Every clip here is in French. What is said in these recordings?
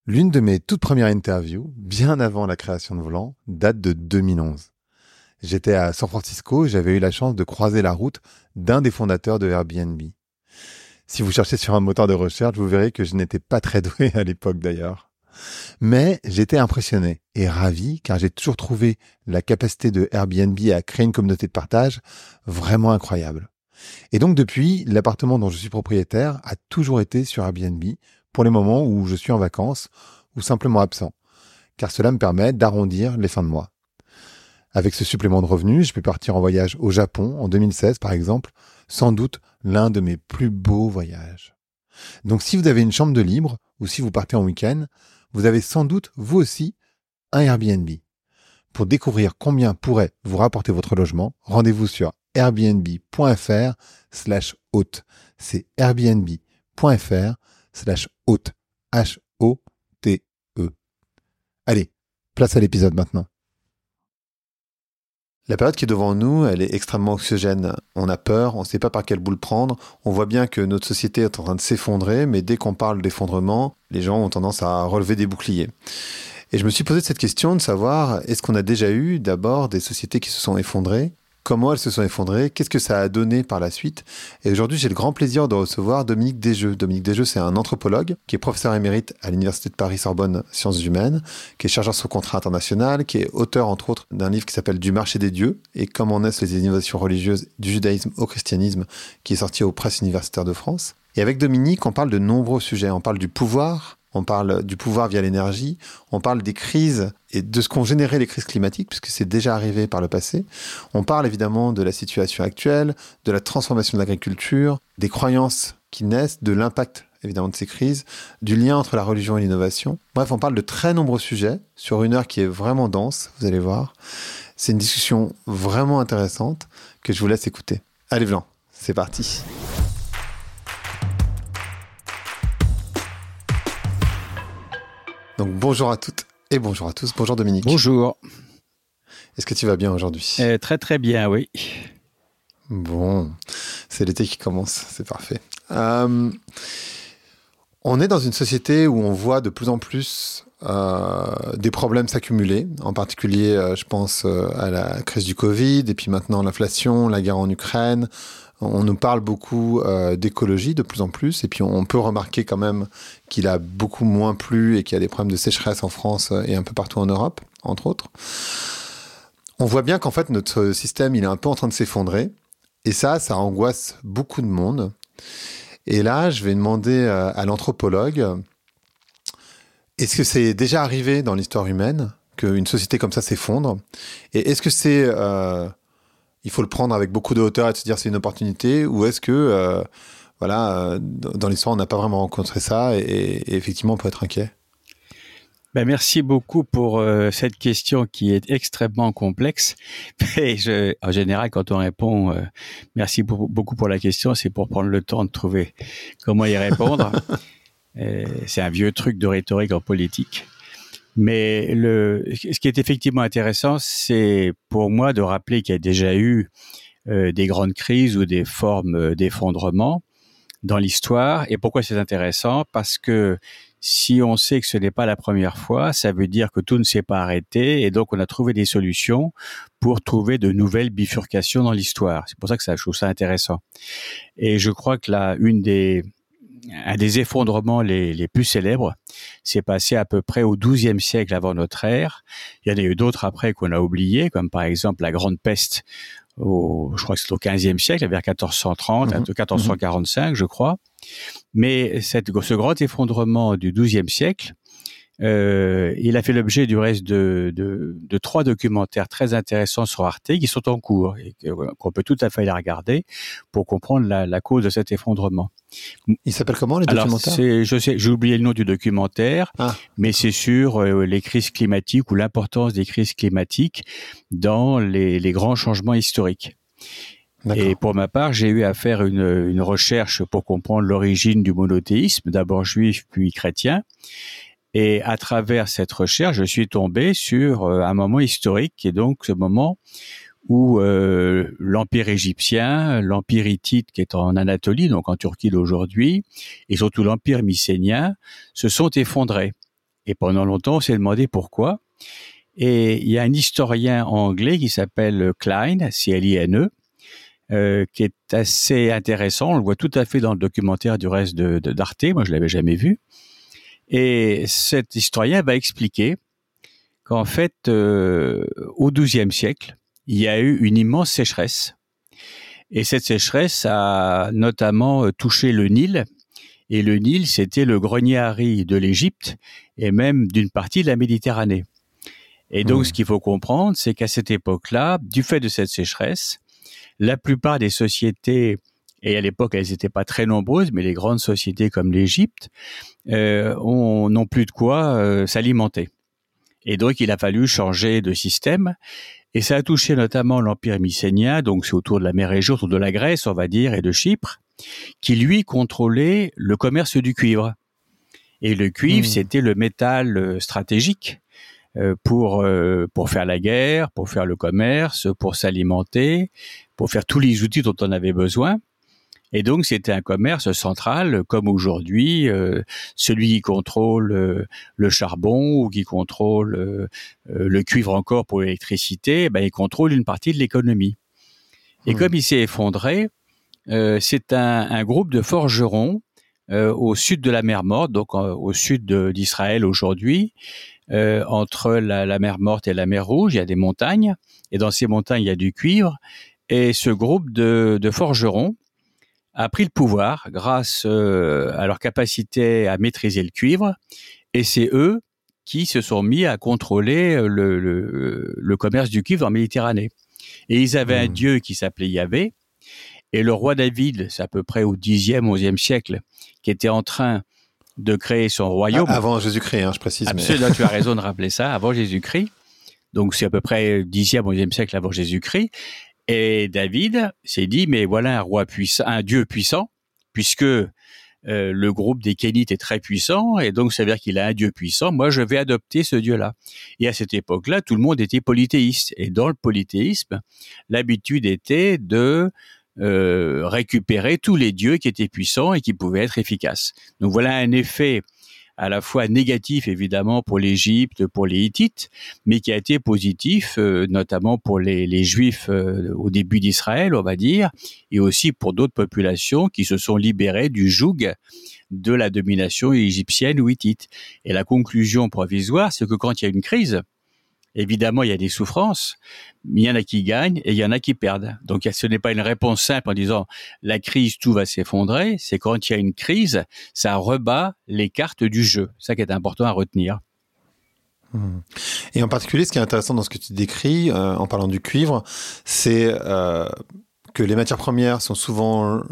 L'une de mes toutes premières interviews, bien avant la création de Volant, date de 2011. J'étais à San Francisco et j'avais eu la chance de croiser la route d'un des fondateurs de Airbnb. Si vous cherchez sur un moteur de recherche, vous verrez que je n'étais pas très doué à l'époque d'ailleurs. Mais j'étais impressionné et ravi car j'ai toujours trouvé la capacité de Airbnb à créer une communauté de partage vraiment incroyable. Et donc depuis, l'appartement dont je suis propriétaire a toujours été sur Airbnb pour les moments où je suis en vacances ou simplement absent, car cela me permet d'arrondir les fins de mois. Avec ce supplément de revenus, je peux partir en voyage au Japon en 2016 par exemple, sans doute l'un de mes plus beaux voyages. Donc si vous avez une chambre de libre ou si vous partez en week-end, vous avez sans doute vous aussi un Airbnb. Pour découvrir combien pourrait vous rapporter votre logement, rendez-vous sur airbnb.fr/hôte. C'est airbnb.fr/hôte. H-O-T-E. Allez, place à l'épisode maintenant. La période qui est devant nous, elle est extrêmement anxiogène. On a peur, on ne sait pas par quel bout le prendre. On voit bien que notre société est en train de s'effondrer, mais dès qu'on parle d'effondrement, les gens ont tendance à relever des boucliers. Et je me suis posé cette question de savoir, est-ce qu'on a déjà eu d'abord des sociétés qui se sont effondrées ? Comment elles se sont effondrées ? Qu'est-ce que ça a donné par la suite ? Et aujourd'hui, j'ai le grand plaisir de recevoir Dominique Desjeux. Dominique Desjeux, c'est un anthropologue qui est professeur émérite à l'Université de Paris-Sorbonne Sciences Humaines, qui est chargé sur contrat international, qui est auteur, entre autres, d'un livre qui s'appelle Du marché des dieux et comment naissent les innovations religieuses du judaïsme au christianisme, qui est sorti aux presses universitaires de France. Et avec Dominique, on parle de nombreux sujets. On parle du pouvoir. On parle du pouvoir via l'énergie, on parle des crises et de ce qu'ont généré les crises climatiques, puisque c'est déjà arrivé par le passé. On parle évidemment de la situation actuelle, de la transformation de l'agriculture, des croyances qui naissent, de l'impact évidemment de ces crises, du lien entre la religion et l'innovation. Bref, on parle de très nombreux sujets sur une heure qui est vraiment dense, vous allez voir. C'est une discussion vraiment intéressante que je vous laisse écouter. Allez, Blanc, c'est parti. Donc bonjour à toutes et bonjour à tous. Bonjour Dominique. Bonjour. Est-ce que tu vas bien aujourd'hui ? Très très bien, oui. Bon, c'est l'été qui commence, c'est parfait. On est dans une société où on voit de plus en plus des problèmes s'accumuler. En particulier, je pense à la crise du Covid et puis maintenant l'inflation, la guerre en Ukraine. On nous parle beaucoup d'écologie de plus en plus et puis on peut remarquer quand même qu'il a beaucoup moins plu et qu'il y a des problèmes de sécheresse en France et un peu partout en Europe, entre autres. On voit bien qu'en fait notre système il est un peu en train de s'effondrer et ça angoisse beaucoup de monde. Et là, je vais demander à l'anthropologue, est-ce que c'est déjà arrivé dans l'histoire humaine qu'une société comme ça s'effondre ? Et est-ce que c'est... il faut le prendre avec beaucoup de hauteur et se dire c'est une opportunité, ou est-ce que dans l'histoire on n'a pas vraiment rencontré ça et effectivement on peut être inquiet ? Merci beaucoup pour cette question qui est extrêmement complexe. Et en général, quand on répond, merci beaucoup pour la question, c'est pour prendre le temps de trouver comment y répondre. C'est un vieux truc de rhétorique en politique. Mais ce qui est effectivement intéressant, c'est pour moi de rappeler qu'il y a déjà eu des grandes crises ou des formes d'effondrement dans l'histoire. Et pourquoi c'est intéressant ? Parce que si on sait que ce n'est pas la première fois, ça veut dire que tout ne s'est pas arrêté et donc on a trouvé des solutions pour trouver de nouvelles bifurcations dans l'histoire. C'est pour ça que je trouve ça intéressant. Et je crois que là, un des effondrements les plus célèbres s'est passé à peu près au XIIe siècle avant notre ère. Il y en a eu d'autres après qu'on a oubliés, comme par exemple la Grande Peste, je crois que c'est au XVe siècle, vers 1430, 1445, je crois. Mais ce grand effondrement du XIIe siècle, il a fait l'objet du reste de 3 documentaires très intéressants sur Arte qui sont en cours et qu'on peut tout à fait les regarder pour comprendre la cause de cet effondrement. Il s'appelle comment les documentaires ? J'ai oublié le nom du documentaire, mais c'est sur les crises climatiques ou l'importance des crises climatiques dans les grands changements historiques. D'accord. Et pour ma part, j'ai eu à faire une recherche pour comprendre l'origine du monothéisme, d'abord juif puis chrétien. Et à travers cette recherche, je suis tombé sur un moment historique qui est donc ce moment où l'Empire égyptien, l'Empire hittite qui est en Anatolie, donc en Turquie d'aujourd'hui, et surtout l'Empire mycénien, se sont effondrés. Et pendant longtemps, on s'est demandé pourquoi. Et il y a un historien anglais qui s'appelle Klein, C-L-I-N-E, qui est assez intéressant. On le voit tout à fait dans le documentaire du reste d'Arte. Moi, je l'avais jamais vu. Et cet historien va expliquer qu'en fait, au XIIe siècle, il y a eu une immense sécheresse. Et cette sécheresse a notamment touché le Nil. Et le Nil, c'était le grenier à riz de l'Égypte et même d'une partie de la Méditerranée. Et donc, ce qu'il faut comprendre, c'est qu'à cette époque-là, du fait de cette sécheresse, la plupart des sociétés, et à l'époque, elles n'étaient pas très nombreuses, mais les grandes sociétés comme l'Égypte, n'ont plus de quoi s'alimenter. Et donc, il a fallu changer de système. Et ça a touché notamment l'Empire mycénien, donc c'est autour de la mer Égée, autour de la Grèce, on va dire, et de Chypre, qui, lui, contrôlait le commerce du cuivre. Et le cuivre, c'était le métal stratégique pour faire la guerre, pour faire le commerce, pour s'alimenter, pour faire tous les outils dont on avait besoin. Et donc, c'était un commerce central, comme aujourd'hui, celui qui contrôle le charbon ou qui contrôle le cuivre encore pour l'électricité, ben, il contrôle une partie de l'économie. Et comme il s'est effondré, c'est un groupe de forgerons au sud de la mer Morte, donc au sud d'Israël aujourd'hui, entre la mer Morte et la mer Rouge, il y a des montagnes, et dans ces montagnes, il y a du cuivre. Et ce groupe de forgerons a pris le pouvoir grâce à leur capacité à maîtriser le cuivre, et c'est eux qui se sont mis à contrôler le commerce du cuivre en Méditerranée. Et ils avaient un dieu qui s'appelait Yahvé, et le roi David, c'est à peu près au Xe, XIe siècle, qui était en train de créer son royaume. Avant Jésus-Christ, je précise. Absolument, tu as raison de rappeler ça, avant Jésus-Christ. Donc c'est à peu près Xe, XIe siècle avant Jésus-Christ. Et David s'est dit, mais voilà un roi puissant, un dieu puissant, puisque le groupe des Kénites est très puissant, et donc ça veut dire qu'il a un dieu puissant, moi je vais adopter ce dieu-là. Et à cette époque-là, tout le monde était polythéiste. Et dans le polythéisme, l'habitude était de récupérer tous les dieux qui étaient puissants et qui pouvaient être efficaces. Donc voilà un effet à la fois négatif évidemment pour l'Égypte, pour les Hittites, mais qui a été positif notamment pour les Juifs au début d'Israël, on va dire, et aussi pour d'autres populations qui se sont libérées du joug de la domination égyptienne ou hittite. Et la conclusion provisoire, c'est que quand il y a une crise, évidemment, il y a des souffrances, mais il y en a qui gagnent et il y en a qui perdent. Donc, ce n'est pas une réponse simple en disant la crise, tout va s'effondrer. C'est quand il y a une crise, ça rebat les cartes du jeu. C'est ça qui est important à retenir. Et en particulier, ce qui est intéressant dans ce que tu décris, en parlant du cuivre, c'est que les matières premières sont souvent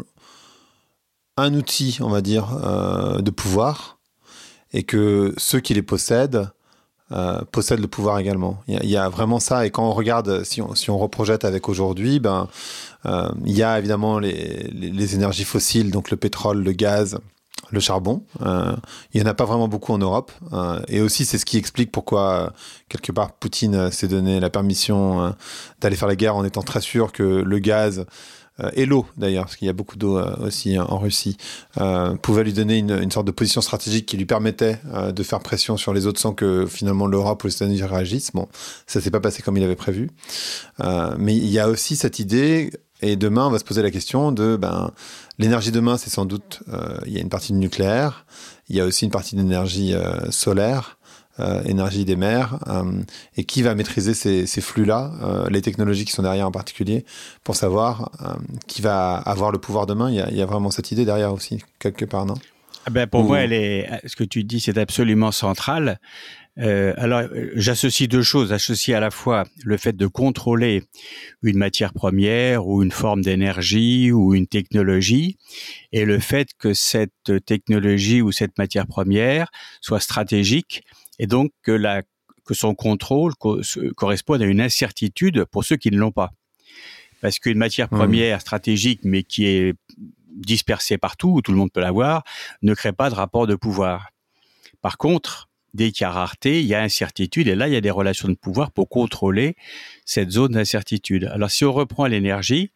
un outil, on va dire, de pouvoir, et que ceux qui les possèdent possèdent le pouvoir également. Il y a vraiment ça, et quand on regarde, si on reprojette avec aujourd'hui, il y a évidemment les énergies fossiles, donc le pétrole, le gaz, le charbon. Il n'y en a pas vraiment beaucoup en Europe. Et aussi, c'est ce qui explique pourquoi, quelque part, Poutine s'est donné la permission d'aller faire la guerre en étant très sûr que le gaz et l'eau d'ailleurs, parce qu'il y a beaucoup d'eau aussi en Russie, pouvait lui donner une sorte de position stratégique qui lui permettait de faire pression sur les autres sans que finalement l'Europe ou les États-Unis réagissent. Bon, ça s'est pas passé comme il avait prévu. Mais il y a aussi cette idée, et demain on va se poser la question de l'énergie demain, c'est sans doute, il y a une partie de nucléaire, il y a aussi une partie d'énergie solaire, énergie des mers, et qui va maîtriser ces flux-là, les technologies qui sont derrière en particulier, pour savoir qui va avoir le pouvoir demain. Il y a vraiment cette idée derrière aussi, quelque part, non ? Pour moi, ce que tu dis, c'est absolument central. Alors, j'associe deux choses. J'associe à la fois le fait de contrôler une matière première ou une forme d'énergie ou une technologie, et le fait que cette technologie ou cette matière première soit stratégique, et donc que son contrôle corresponde à une incertitude pour ceux qui ne l'ont pas. Parce qu'une matière première stratégique, mais qui est dispersée partout, où tout le monde peut l'avoir, ne crée pas de rapport de pouvoir. Par contre, dès qu'il y a rareté, il y a incertitude, et là, il y a des relations de pouvoir pour contrôler cette zone d'incertitude. Alors, si on reprend l'énergie,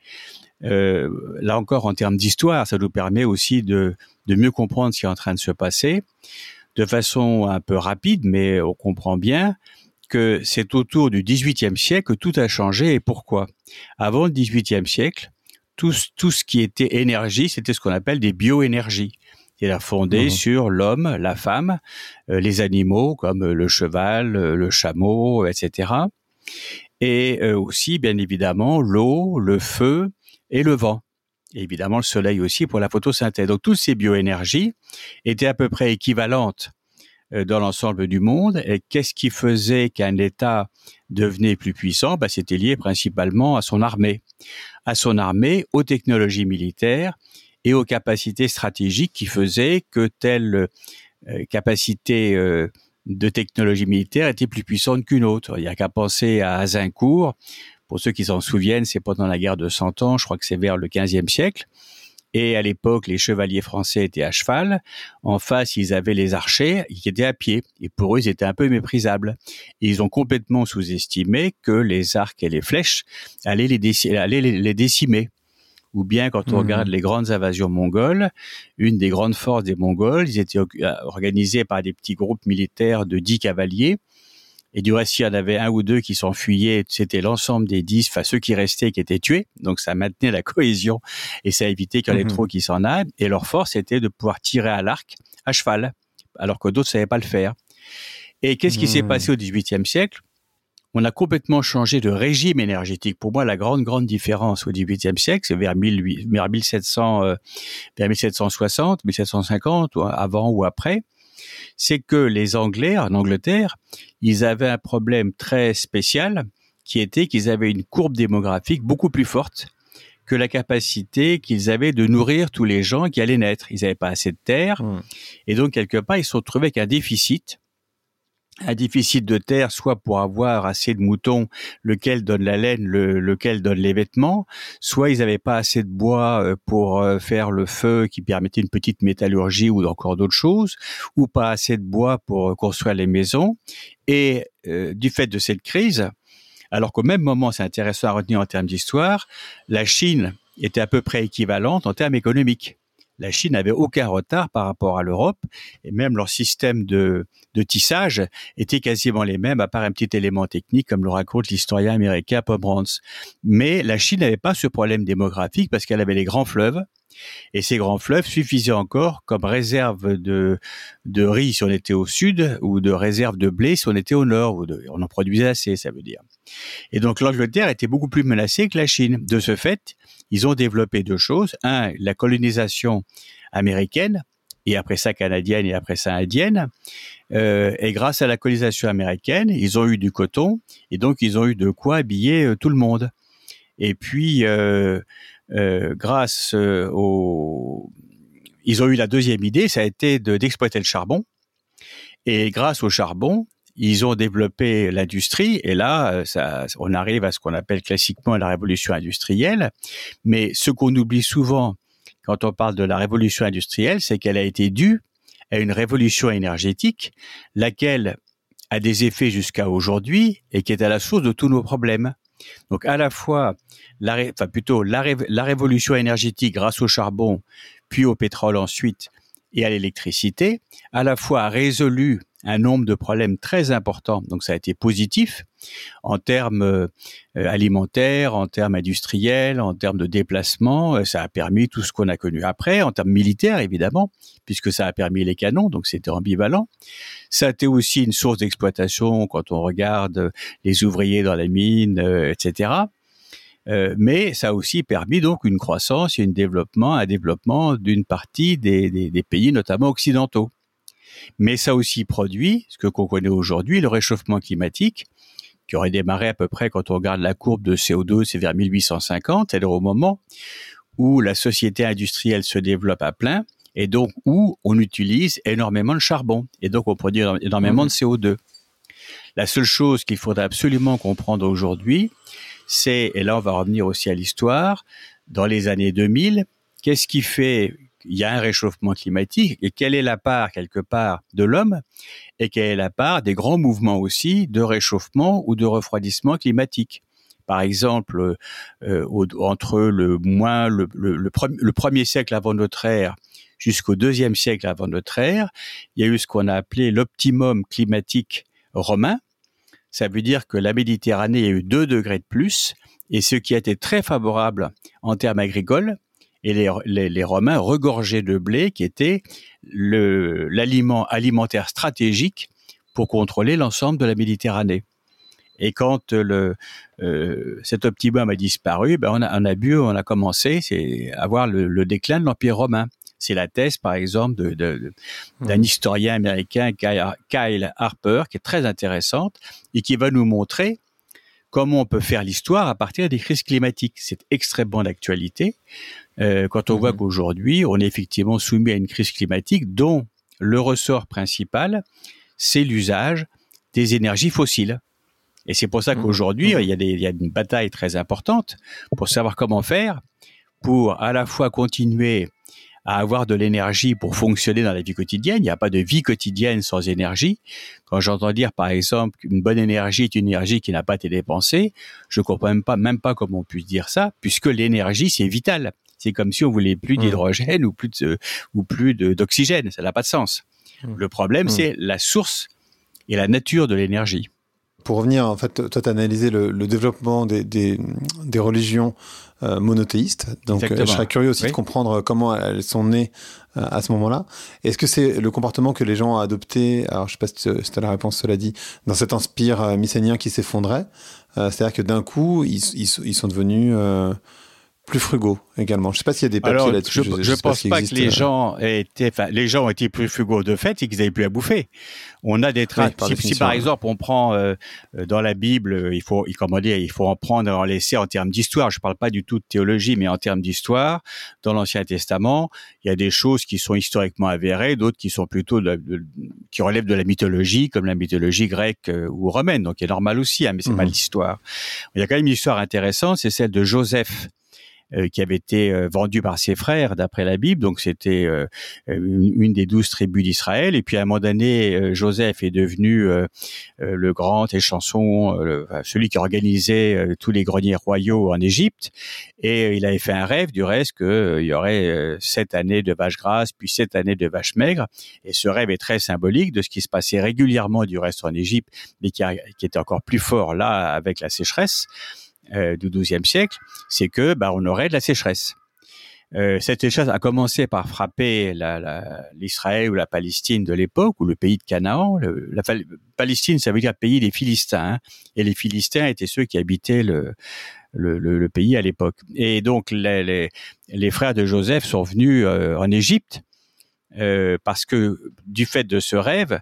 là encore, en termes d'histoire, ça nous permet aussi de mieux comprendre ce qui est en train de se passer. de façon un peu rapide, mais on comprend bien que c'est autour du XVIIIe siècle que tout a changé. Et pourquoi? Avant le XVIIIe siècle, tout ce qui était énergie, c'était ce qu'on appelle des bioénergies. C'est fondé sur l'homme, la femme, les animaux comme le cheval, le chameau, etc. Et aussi, bien évidemment, l'eau, le feu et le vent. Et évidemment, le soleil aussi pour la photosynthèse. Donc, toutes ces bioénergies étaient à peu près équivalentes dans l'ensemble du monde. Et qu'est-ce qui faisait qu'un État devenait plus puissant? C'était lié principalement à son armée, aux technologies militaires et aux capacités stratégiques qui faisaient que telle capacité de technologie militaire était plus puissante qu'une autre. Il n'y a qu'à penser à Azincourt. Pour ceux qui s'en souviennent, c'est pendant la guerre de 100 ans, je crois que c'est vers le XVe siècle. Et à l'époque, les chevaliers français étaient à cheval. En face, ils avaient les archers qui étaient à pied. Et pour eux, ils étaient un peu méprisables. Et ils ont complètement sous-estimé que les arcs et les flèches allaient les décimer. Ou bien quand on regarde les grandes invasions mongoles, une des grandes forces des Mongols, ils étaient organisés par des petits groupes militaires de 10 cavaliers. Et du reste, il y en avait un ou deux qui s'enfuyaient. C'était l'ensemble des 10, enfin ceux qui restaient, qui étaient tués. Donc ça maintenait la cohésion et ça évitait qu'il y en ait trop qui s'en aillent. Et leur force était de pouvoir tirer à l'arc à cheval, alors que d'autres ne savaient pas le faire. Et qu'est-ce qui s'est passé au XVIIIe siècle? On a complètement changé de régime énergétique. Pour moi, la grande différence au XVIIIe siècle, c'est vers 1760, 1750, avant ou après, c'est que les Anglais, en Angleterre, ils avaient un problème très spécial qui était qu'ils avaient une courbe démographique beaucoup plus forte que la capacité qu'ils avaient de nourrir tous les gens qui allaient naître. Ils n'avaient pas assez de terre et donc quelque part, ils se sont retrouvés avec un déficit de terre, soit pour avoir assez de moutons, lequel donne la laine, lequel donne les vêtements, soit ils n'avaient pas assez de bois pour faire le feu qui permettait une petite métallurgie ou encore d'autres choses, ou pas assez de bois pour construire les maisons. Et du fait de cette crise, alors qu'au même moment, c'est intéressant à retenir en termes d'histoire, la Chine était à peu près équivalente en termes économiques. La Chine n'avait aucun retard par rapport à l'Europe et même leur système de tissage était quasiment les mêmes à part un petit élément technique comme le raconte l'historien américain Pomerantz. Mais la Chine n'avait pas ce problème démographique parce qu'elle avait les grands fleuves et ces grands fleuves suffisaient encore comme réserve de riz si on était au sud ou de réserve de blé si on était au nord. On en produisait assez, ça veut dire. Et donc l'Angleterre était beaucoup plus menacée que la Chine. De ce fait, ils ont développé deux choses. Un, la colonisation américaine, et après ça canadienne, et après ça indienne. Et grâce à la colonisation américaine, ils ont eu du coton, et donc ils ont eu de quoi habiller tout le monde. Et puis, grâce ils ont eu la deuxième idée, ça a été d'exploiter le charbon. Et grâce au charbon, ils ont développé l'industrie et là, on arrive à ce qu'on appelle classiquement la révolution industrielle. Mais ce qu'on oublie souvent quand on parle de la révolution industrielle, c'est qu'elle a été due à une révolution énergétique, laquelle a des effets jusqu'à aujourd'hui et qui est à la source de tous nos problèmes. Donc à la fois, la révolution énergétique grâce au charbon, puis au pétrole ensuite, et à l'électricité, à la fois a résolu un nombre de problèmes très importants. Donc ça a été positif en termes alimentaires, en termes industriels, en termes de déplacement. Ça a permis tout ce qu'on a connu après, en termes militaires évidemment, puisque ça a permis les canons, donc c'était ambivalent. Ça a été aussi une source d'exploitation quand on regarde les ouvriers dans la mine, etc. Mais ça a aussi permis donc une croissance et un développement d'une partie des pays, notamment occidentaux. Mais ça a aussi produit ce qu'on connaît aujourd'hui, le réchauffement climatique, qui aurait démarré à peu près quand on regarde la courbe de CO2, c'est vers 1850, c'est-à-dire au moment où la société industrielle se développe à plein et donc où on utilise énormément de charbon et donc on produit énormément de CO2. La seule chose qu'il faudrait absolument comprendre aujourd'hui, c'est, et là on va revenir aussi à l'histoire, dans les années 2000, qu'est-ce qui fait qu'il y a un réchauffement climatique et quelle est la part quelque part de l'homme et quelle est la part des grands mouvements aussi de réchauffement ou de refroidissement climatique. Par exemple, entre le premier siècle avant notre ère jusqu'au IIe siècle avant notre ère, il y a eu ce qu'on a appelé l'optimum climatique romain. Ça veut dire que la Méditerranée, il y a eu 2 degrés de plus, et ce qui a été très favorable en termes agricoles, et les Romains regorgeaient de blé, qui était l'aliment alimentaire stratégique pour contrôler l'ensemble de la Méditerranée. Et quand cet optimum a disparu, on a commencé à voir le déclin de l'Empire romain. C'est la thèse, par exemple, d'un historien américain, Kyle Harper, qui est très intéressante et qui va nous montrer comment on peut faire l'histoire à partir des crises climatiques. C'est extrêmement d'actualité. Quand on voit qu'aujourd'hui, on est effectivement soumis à une crise climatique dont le ressort principal, c'est l'usage des énergies fossiles. Et c'est pour ça qu'aujourd'hui, il y a une bataille très importante pour savoir comment faire pour à la fois continuer à avoir de l'énergie pour fonctionner dans la vie quotidienne. Il n'y a pas de vie quotidienne sans énergie. Quand j'entends dire, par exemple, qu'une bonne énergie est une énergie qui n'a pas été dépensée, je ne comprends même pas comment on puisse dire ça, puisque l'énergie, c'est vital. C'est comme si on voulait plus d'hydrogène ou plus d'oxygène. Ça n'a pas de sens. Le problème, c'est la source et la nature de l'énergie. Pour revenir, en fait, toi, tu as analysé le développement des religions monothéistes. Donc, je serais curieux aussi de comprendre comment elles sont nées à ce moment-là. Est-ce que c'est le comportement que les gens ont adopté, alors je ne sais pas si tu as la réponse, cela dit, dans cet empire mycénien qui s'effondrait, c'est-à-dire que d'un coup, ils sont devenus plus frugaux également. Je ne sais pas s'il y a des papiers là-dessus. Je ne pense pas que les gens ont été plus frugaux de fait, c'est qu'ils n'avaient plus à bouffer. On a des traces. Si par exemple on prend dans la Bible, il faut en prendre et en laisser en termes d'histoire. Je ne parle pas du tout de théologie, mais en termes d'histoire. Dans l'Ancien Testament, il y a des choses qui sont historiquement avérées, d'autres qui sont plutôt qui relèvent de la mythologie, comme la mythologie grecque ou romaine. Donc, c'est normal aussi, mais c'est pas l'histoire. Il y a quand même une histoire intéressante, c'est celle de Joseph, qui avait été vendu par ses frères d'après la Bible, donc c'était une des 12 tribus d'Israël, et puis à un moment donné, Joseph est devenu le grand échanson, celui qui organisait tous les greniers royaux en Égypte, et il avait fait un rêve du reste qu'il y aurait 7 années de vaches grasses, puis 7 années de vaches maigres, et ce rêve est très symbolique de ce qui se passait régulièrement du reste en Égypte, mais qui était encore plus fort là avec la sécheresse du XIIe siècle, c'est que on aurait de la sécheresse. Cette sécheresse a commencé par frapper l'Israël ou la Palestine de l'époque, ou le pays de Canaan. La Palestine, ça veut dire pays des Philistins, et les Philistins étaient ceux qui habitaient le pays à l'époque. Et donc les frères de Joseph sont venus en Égypte parce que du fait de ce rêve,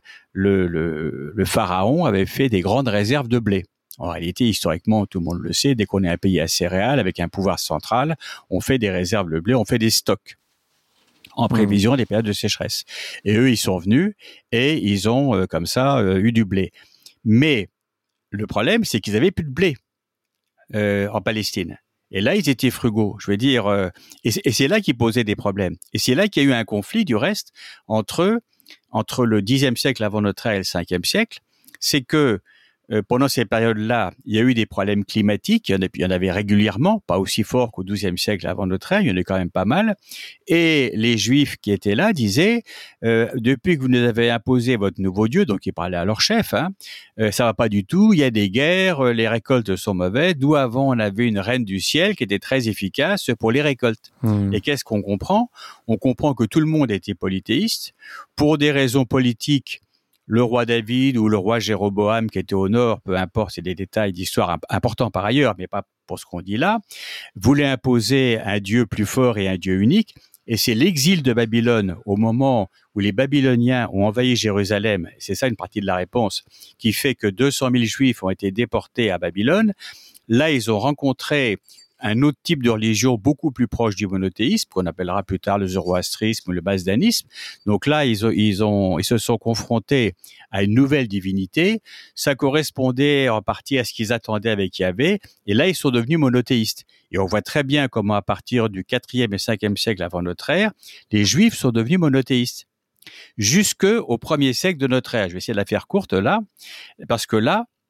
le pharaon avait fait des grandes réserves de blé. En réalité, historiquement, tout le monde le sait, dès qu'on est un pays à céréales, avec un pouvoir central, on fait des réserves de blé, on fait des stocks en prévision des périodes de sécheresse. Et eux, ils sont venus et ils ont, comme ça, eu du blé. Mais le problème, c'est qu'ils n'avaient plus de blé en Palestine. Et là, ils étaient frugaux. Je veux dire, et c'est là qu'ils posaient des problèmes. Et c'est là qu'il y a eu un conflit, du reste, entre le Xe siècle avant notre ère et le Ve siècle. C'est que pendant ces périodes-là, il y a eu des problèmes climatiques, il y en avait régulièrement, pas aussi forts qu'au XIIe siècle avant notre ère, il y en a quand même pas mal. Et les Juifs qui étaient là disaient, depuis que vous nous avez imposé votre nouveau Dieu, donc ils parlaient à leur chef, ça va pas du tout, il y a des guerres, les récoltes sont mauvaises. Nous, avant, on avait une reine du ciel qui était très efficace pour les récoltes. Et qu'est-ce qu'on comprend ? On comprend que tout le monde était polythéiste. Pour des raisons politiques, le roi David ou le roi Jéroboam qui était au nord, peu importe, c'est des détails d'histoire importants par ailleurs, mais pas pour ce qu'on dit là, voulait imposer un Dieu plus fort et un Dieu unique. Et c'est l'exil de Babylone au moment où les Babyloniens ont envahi Jérusalem, c'est ça une partie de la réponse, qui fait que 200 000 Juifs ont été déportés à Babylone. Là, ils ont rencontré un autre type de religion beaucoup plus proche du monothéisme, qu'on appellera plus tard le zoroastrisme ou le mazdanisme. Donc là, ils se sont confrontés à une nouvelle divinité. Ça correspondait en partie à ce qu'ils attendaient avec Yahvé. Et là, ils sont devenus monothéistes. Et on voit très bien comment, à partir du 4e et 5e siècle avant notre ère, les Juifs sont devenus monothéistes. Jusqu'au 1er siècle de notre ère. Je vais essayer de la faire courte là, parce que là,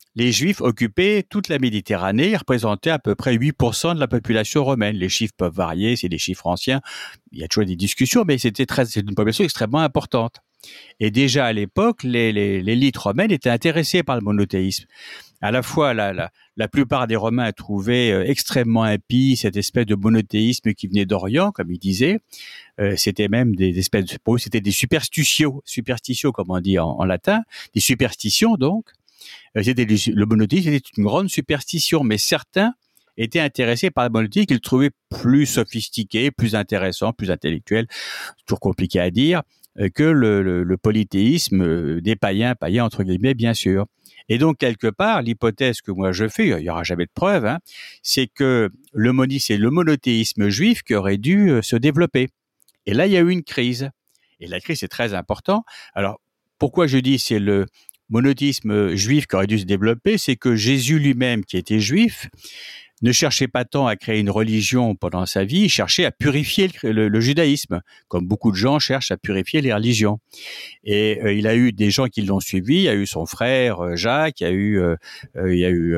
les Juifs occupaient toute la Méditerranée, ils représentaient à peu près 8% de la population romaine. Les chiffres peuvent varier, c'est des chiffres anciens, il y a toujours des discussions, mais c'est une population extrêmement importante. Et déjà à l'époque, l'élite romaine était intéressée par le monothéisme. À la fois, la plupart des Romains trouvaient extrêmement impie cette espèce de monothéisme qui venait d'Orient, comme ils disaient. C'était même des espèces, pour eux, c'était des superstitio, comme on dit en latin, des superstitions donc. Le monothéisme était une grande superstition, mais certains étaient intéressés par le monothéisme qu'ils trouvaient plus sophistiqué, plus intéressant, plus intellectuel, toujours compliqué à dire, que le polythéisme des païens entre guillemets, bien sûr. Et donc, quelque part, l'hypothèse que moi je fais, il n'y aura jamais de preuve, c'est que c'est le monothéisme juif qui aurait dû se développer. Et là, il y a eu une crise. Et la crise est très importante. Alors, pourquoi je dis c'est le monothéisme juif qui aurait dû se développer, c'est que Jésus lui-même, qui était juif, ne cherchait pas tant à créer une religion pendant sa vie, il cherchait à purifier le judaïsme, comme beaucoup de gens cherchent à purifier les religions. Et il a eu des gens qui l'ont suivi, il y a eu son frère Jacques, il y a eu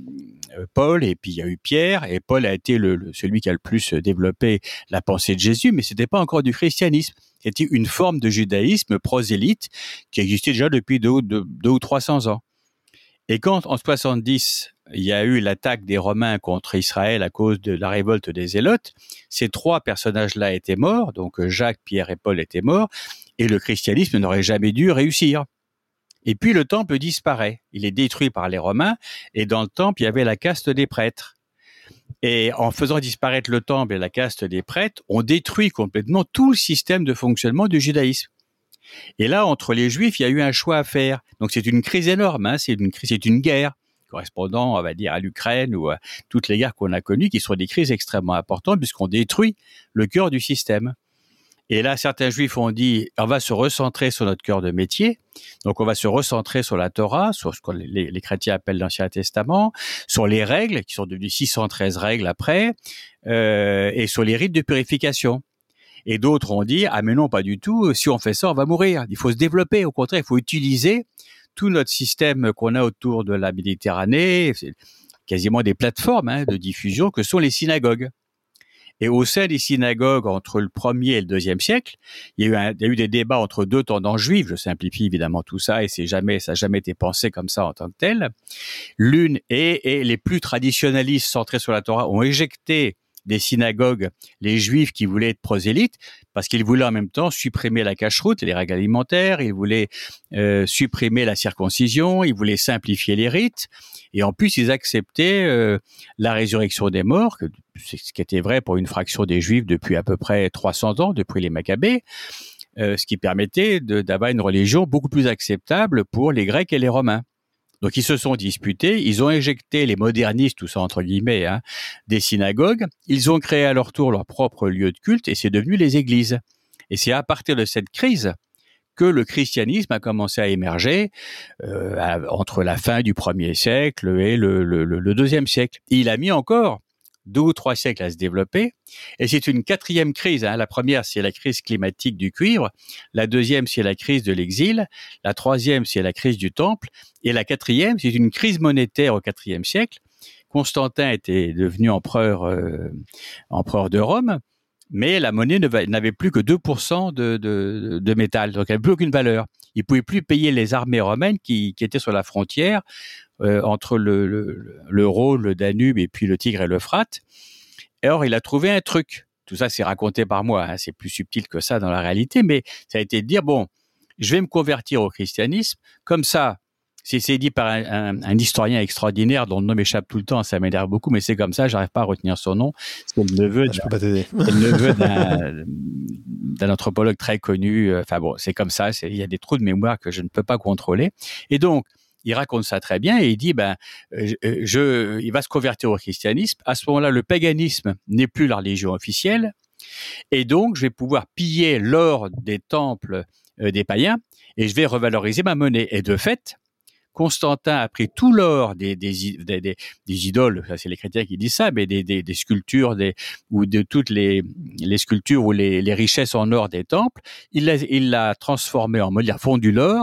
Paul, et puis il y a eu Pierre, et Paul a été celui qui a le plus développé la pensée de Jésus, mais c'était pas encore du christianisme. C'était une forme de judaïsme prosélyte qui existait déjà depuis 200 ou 300 ans. Et quand, en 70, il y a eu l'attaque des Romains contre Israël à cause de la révolte des Zélotes, ces trois personnages-là étaient morts, donc Jacques, Pierre et Paul étaient morts, et le christianisme n'aurait jamais dû réussir. Et puis le temple disparaît, il est détruit par les Romains, et dans le temple, il y avait la caste des prêtres. Et en faisant disparaître le temple et la caste des prêtres, on détruit complètement tout le système de fonctionnement du judaïsme. Et là, entre les Juifs, il y a eu un choix à faire. Donc c'est une crise énorme, c'est une guerre correspondant, on va dire, à l'Ukraine ou à toutes les guerres qu'on a connues, qui sont des crises extrêmement importantes puisqu'on détruit le cœur du système. Et là, certains Juifs ont dit, on va se recentrer sur notre cœur de métier. Donc, on va se recentrer sur la Torah, sur ce que les chrétiens appellent l'Ancien Testament, sur les règles, qui sont devenues 613 règles après, et sur les rites de purification. Et d'autres ont dit, ah mais non, pas du tout, si on fait ça, on va mourir. Il faut se développer, au contraire, il faut utiliser tout notre système qu'on a autour de la Méditerranée, c'est quasiment des plateformes de diffusion que sont les synagogues. Et au sein des synagogues, entre le 1er et le 2e siècle, il y a eu des débats entre deux tendances juives. Je simplifie évidemment tout ça, et ça n'a jamais été pensé comme ça en tant que tel. L'une et les plus traditionnalistes centrés sur la Torah ont éjecté des synagogues les juifs qui voulaient être prosélytes, parce qu'ils voulaient en même temps supprimer la cacheroute et les règles alimentaires, ils voulaient supprimer la circoncision, ils voulaient simplifier les rites, et en plus ils acceptaient la résurrection des morts, ce qui était vrai pour une fraction des juifs depuis à peu près 300 ans, depuis les Maccabées, ce qui permettait d'avoir une religion beaucoup plus acceptable pour les Grecs et les Romains. Donc, ils se sont disputés, ils ont éjecté les modernistes, tout ça entre guillemets, des synagogues. Ils ont créé à leur tour leur propre lieu de culte et c'est devenu les églises. Et c'est à partir de cette crise que le christianisme a commencé à émerger entre la fin du 1er siècle et le 2e siècle. Et il a mis encore 2 ou 3 siècles à se développer. Et c'est une 4e crise. La première, c'est la crise climatique du cuivre. La 2e, c'est la crise de l'exil. La 3e, c'est la crise du temple. Et la 4e, c'est une crise monétaire au 4e siècle. Constantin était devenu empereur de Rome, mais la monnaie n'avait plus que 2% de métal. Donc, elle n'avait plus aucune valeur. Il ne pouvait plus payer les armées romaines qui étaient sur la frontière entre le Rhône, le Danube et puis le Tigre et l'Euphrate. Et or, il a trouvé un truc. Tout ça, c'est raconté par moi. C'est plus subtil que ça dans la réalité, mais ça a été de dire, bon, je vais me convertir au christianisme. Comme ça, c'est dit par un historien extraordinaire dont le nom m'échappe tout le temps, ça m'énerve beaucoup, mais c'est comme ça, j'arrive pas à retenir son nom. C'est le neveu d'un anthropologue très connu. Enfin bon, c'est comme ça, il y a des trous de mémoire que je ne peux pas contrôler. Et donc, il raconte ça très bien et il dit, il va se convertir au christianisme. À ce moment-là, le paganisme n'est plus la religion officielle. Et donc, je vais pouvoir piller l'or des temples des païens et je vais revaloriser ma monnaie. Et de fait, Constantin a pris tout l'or des idoles, ça c'est les chrétiens qui disent ça, mais des sculptures, ou de toutes les sculptures ou les richesses en or des temples, il l'a transformé en monnaie, il a fondu l'or,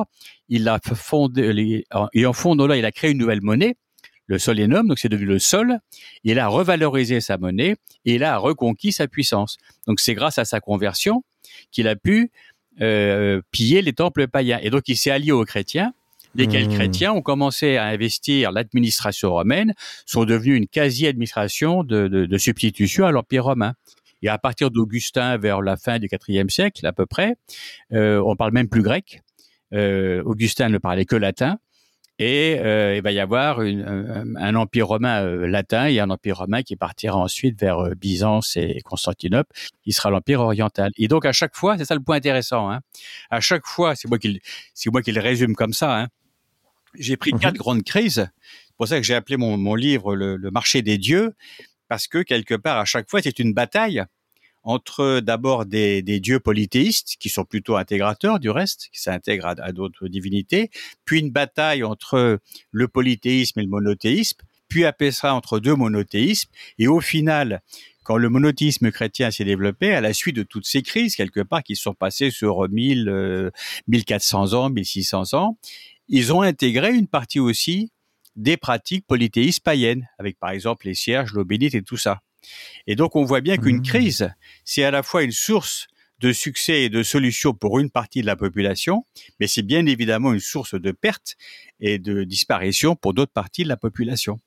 il a fondé, et en fondant là, il a créé une nouvelle monnaie, le solénum, donc c'est devenu le sol. Il a revalorisé sa monnaie et il a reconquis sa puissance. Donc c'est grâce à sa conversion qu'il a pu piller les temples païens. Et donc il s'est allié aux chrétiens, lesquels chrétiens ont commencé à investir l'administration romaine, sont devenus une quasi-administration de substitution à l'Empire romain. Et à partir d'Augustin, vers la fin du IVe siècle à peu près, on parle même plus grec. Augustin ne parlait que latin. Et il va y avoir un empire romain latin et un empire romain qui partira ensuite vers Byzance et Constantinople, qui sera l'empire oriental. Et donc à chaque fois, c'est ça le point intéressant, hein, à chaque fois, c'est moi qui le résume comme ça, hein, j'ai pris 4 grandes crises. C'est pour ça que j'ai appelé mon livre le marché des dieux, parce que quelque part, à chaque fois, c'est une bataille entre d'abord des dieux polythéistes, qui sont plutôt intégrateurs du reste, qui s'intègrent à d'autres divinités, puis une bataille entre le polythéisme et le monothéisme, puis après ça entre 2 monothéismes, et au final, quand le monothéisme chrétien s'est développé, à la suite de toutes ces crises, quelque part, qui sont passées sur 1400 ans, 1600 ans, ils ont intégré une partie aussi des pratiques polythéistes païennes, avec par exemple les cierges, l'eau bénite et tout ça. Et donc, on voit bien qu'une crise, c'est à la fois une source de succès et de solutions pour une partie de la population, mais c'est bien évidemment une source de perte et de disparition pour d'autres parties de la population.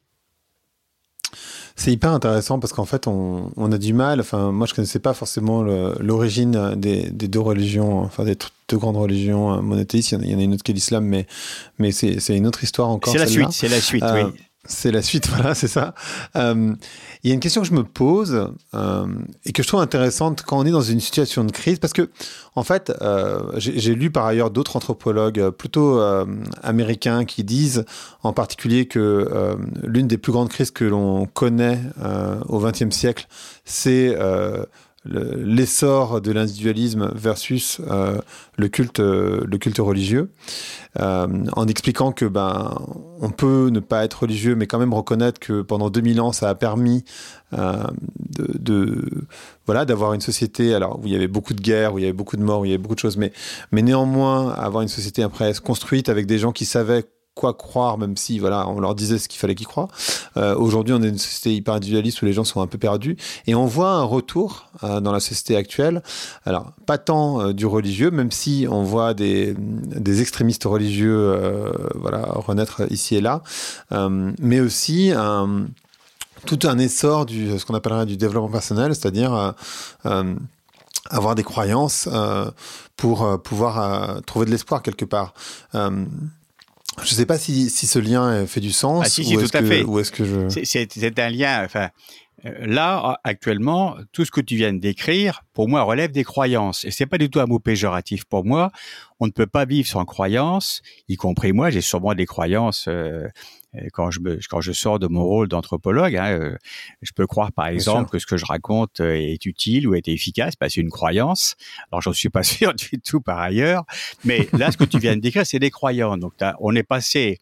C'est hyper intéressant parce qu'en fait, on a du mal. Enfin, moi, je connaissais pas forcément l'origine des 2 religions, enfin des 2 grandes religions monothéistes. Il y en a une autre qui est l'islam, mais c'est une autre histoire encore. C'est la suite, oui. C'est la suite, voilà, c'est ça. Il y a une question que je me pose et que je trouve intéressante quand on est dans une situation de crise, parce que, en fait, j'ai lu par ailleurs d'autres anthropologues plutôt américains qui disent en particulier que l'une des plus grandes crises que l'on connaît au XXe siècle, c'est l'essor de l'individualisme versus le culte religieux, en expliquant que on peut ne pas être religieux mais quand même reconnaître que pendant 2000 ans ça a permis d'avoir une société où il y avait beaucoup de guerres, où il y avait beaucoup de morts, où il y avait beaucoup de choses, mais néanmoins avoir une société après construite avec des gens qui savaient quoi croire, même si on leur disait ce qu'il fallait qu'ils croient. Aujourd'hui, on est une société hyper individualiste où les gens sont un peu perdus, et on voit un retour dans la société actuelle. Alors, pas tant du religieux, même si on voit des extrémistes religieux renaître ici et là, mais aussi tout un essor ce qu'on appellerait du développement personnel, c'est-à-dire avoir des croyances pour pouvoir trouver de l'espoir quelque part. Je ne sais pas si ce lien fait du sens. Ah, si, tout à fait. Ou est-ce que je... C'est un lien. Enfin, là, actuellement, tout ce que tu viens de décrire, pour moi, relève des croyances. Et c'est pas du tout un mot péjoratif pour moi. On ne peut pas vivre sans croyances, y compris moi. J'ai sûrement des croyances. Quand je sors de mon rôle d'anthropologue, je peux croire par exemple que ce que je raconte est utile ou est efficace, c'est une croyance. Alors j'en suis pas sûr du tout par ailleurs, mais là ce que tu viens de décrire, c'est des croyances. Donc on est passé,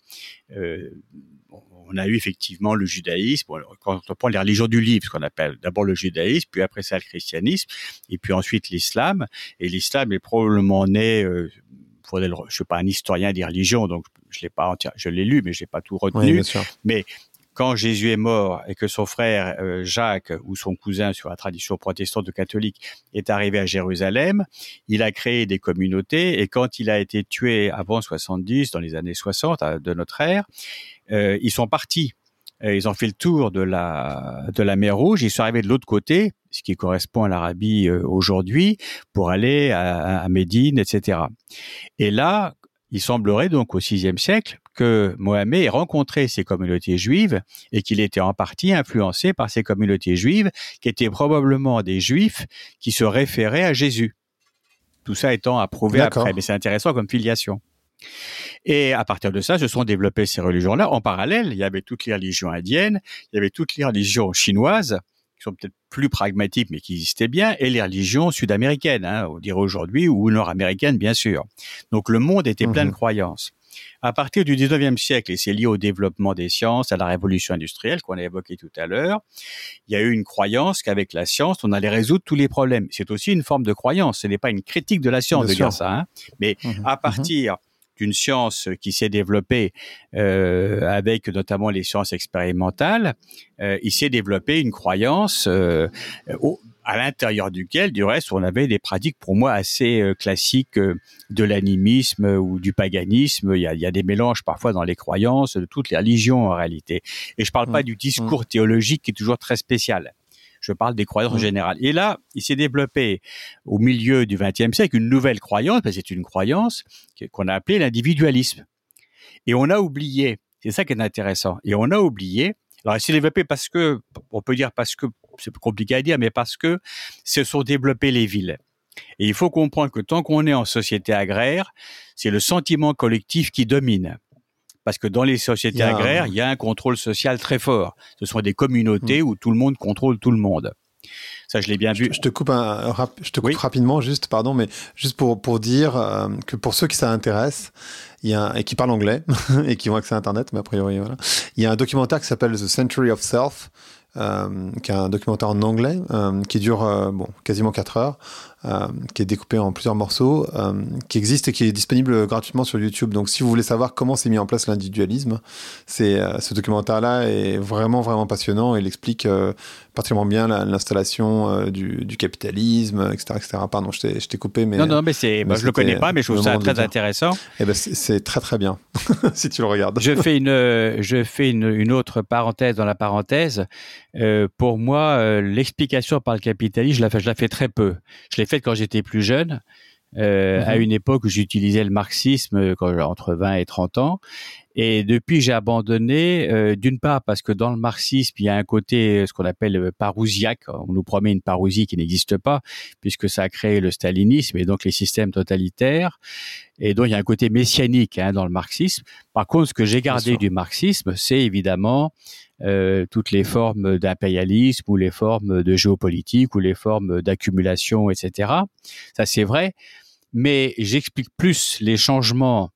on a eu effectivement le judaïsme. Quand on prend les religions du livre, ce qu'on appelle d'abord le judaïsme, puis après ça le christianisme, et puis ensuite l'islam. Et l'islam est probablement né. Je suis pas un historien des religions, donc je l'ai lu, mais je l'ai pas tout retenu. Oui, mais quand Jésus est mort et que son frère Jacques ou son cousin sur la tradition protestante ou catholique est arrivé à Jérusalem, il a créé des communautés, et quand il a été tué avant 70, dans les années 60 de notre ère, ils sont partis. Ils ont fait le tour de la mer Rouge, ils sont arrivés de l'autre côté, ce qui correspond à l'Arabie aujourd'hui, pour aller à Médine, etc. Et là, il semblerait donc au VIe siècle que Mohammed ait rencontré ces communautés juives et qu'il était en partie influencé par ces communautés juives qui étaient probablement des juifs qui se référaient à Jésus. Tout ça étant approuvé après, mais c'est intéressant comme filiation. Et à partir de ça, se sont développées ces religions-là. En parallèle, il y avait toutes les religions indiennes, il y avait toutes les religions chinoises, qui sont peut-être plus pragmatiques, mais qui existaient bien, et les religions sud-américaines, on dirait aujourd'hui, ou nord-américaines, bien sûr. Donc le monde était plein de croyances. À partir du 19e siècle, et c'est lié au développement des sciences, à la révolution industrielle qu'on a évoquée tout à l'heure, il y a eu une croyance qu'avec la science, on allait résoudre tous les problèmes. C'est aussi une forme de croyance, ce n'est pas une critique de la science de dire ça, mais à partir d'une science qui s'est développée avec notamment les sciences expérimentales, il s'est développé une croyance à l'intérieur duquel, du reste, on avait des pratiques pour moi assez classiques de l'animisme ou du paganisme. Il y a des mélanges parfois dans les croyances de toutes les religions en réalité. Et je parle pas du discours théologique qui est toujours très spécial. Je parle des croyances générales. Et là, il s'est développé au milieu du XXe siècle une nouvelle croyance, parce que c'est une croyance qu'on a appelée l'individualisme. Et on a oublié, c'est ça qui est intéressant, et on a oublié, alors il s'est développé parce que, on peut dire parce que, c'est compliqué à dire, mais parce que se sont développées les villes. Et il faut comprendre que tant qu'on est en société agraire, c'est le sentiment collectif qui domine. Parce que dans les sociétés agraires, il y a un contrôle social très fort. Ce sont des communautés où tout le monde contrôle tout le monde. Ça, je l'ai bien vu. Je te coupe rapidement, juste, pardon, mais juste pour dire que pour ceux qui ça intéresse, et qui parlent anglais et qui ont accès à Internet, mais a priori, voilà, il y a un documentaire qui s'appelle The Century of Self, qui est un documentaire en anglais, qui dure quasiment 4 heures, qui est découpé en plusieurs morceaux, qui existe et qui est disponible gratuitement sur YouTube. Donc si vous voulez savoir comment s'est mis en place l'individualisme, ce documentaire-là est vraiment, vraiment passionnant. Il explique particulièrement bien l'installation du capitalisme, etc., etc. Pardon, je t'ai coupé, mais... Non, mais je le connais pas, mais je trouve ça très intéressant. Eh ben, c'est très, très bien, si tu le regardes. Je fais une autre parenthèse dans la parenthèse. Pour moi, l'explication par le capitalisme, je la fais très peu. Je l'ai faite quand j'étais plus jeune, à une époque où j'utilisais le marxisme entre 20 et 30 ans. Et depuis, j'ai abandonné, d'une part parce que dans le marxisme, il y a un côté, ce qu'on appelle parousiaque. On nous promet une parousie qui n'existe pas, puisque ça a créé le stalinisme et donc les systèmes totalitaires. Et donc, il y a un côté messianique dans le marxisme. Par contre, ce que j'ai gardé du marxisme, c'est évidemment toutes les formes d'impérialisme ou les formes de géopolitique ou les formes d'accumulation, etc. Ça, c'est vrai. Mais j'explique plus les changements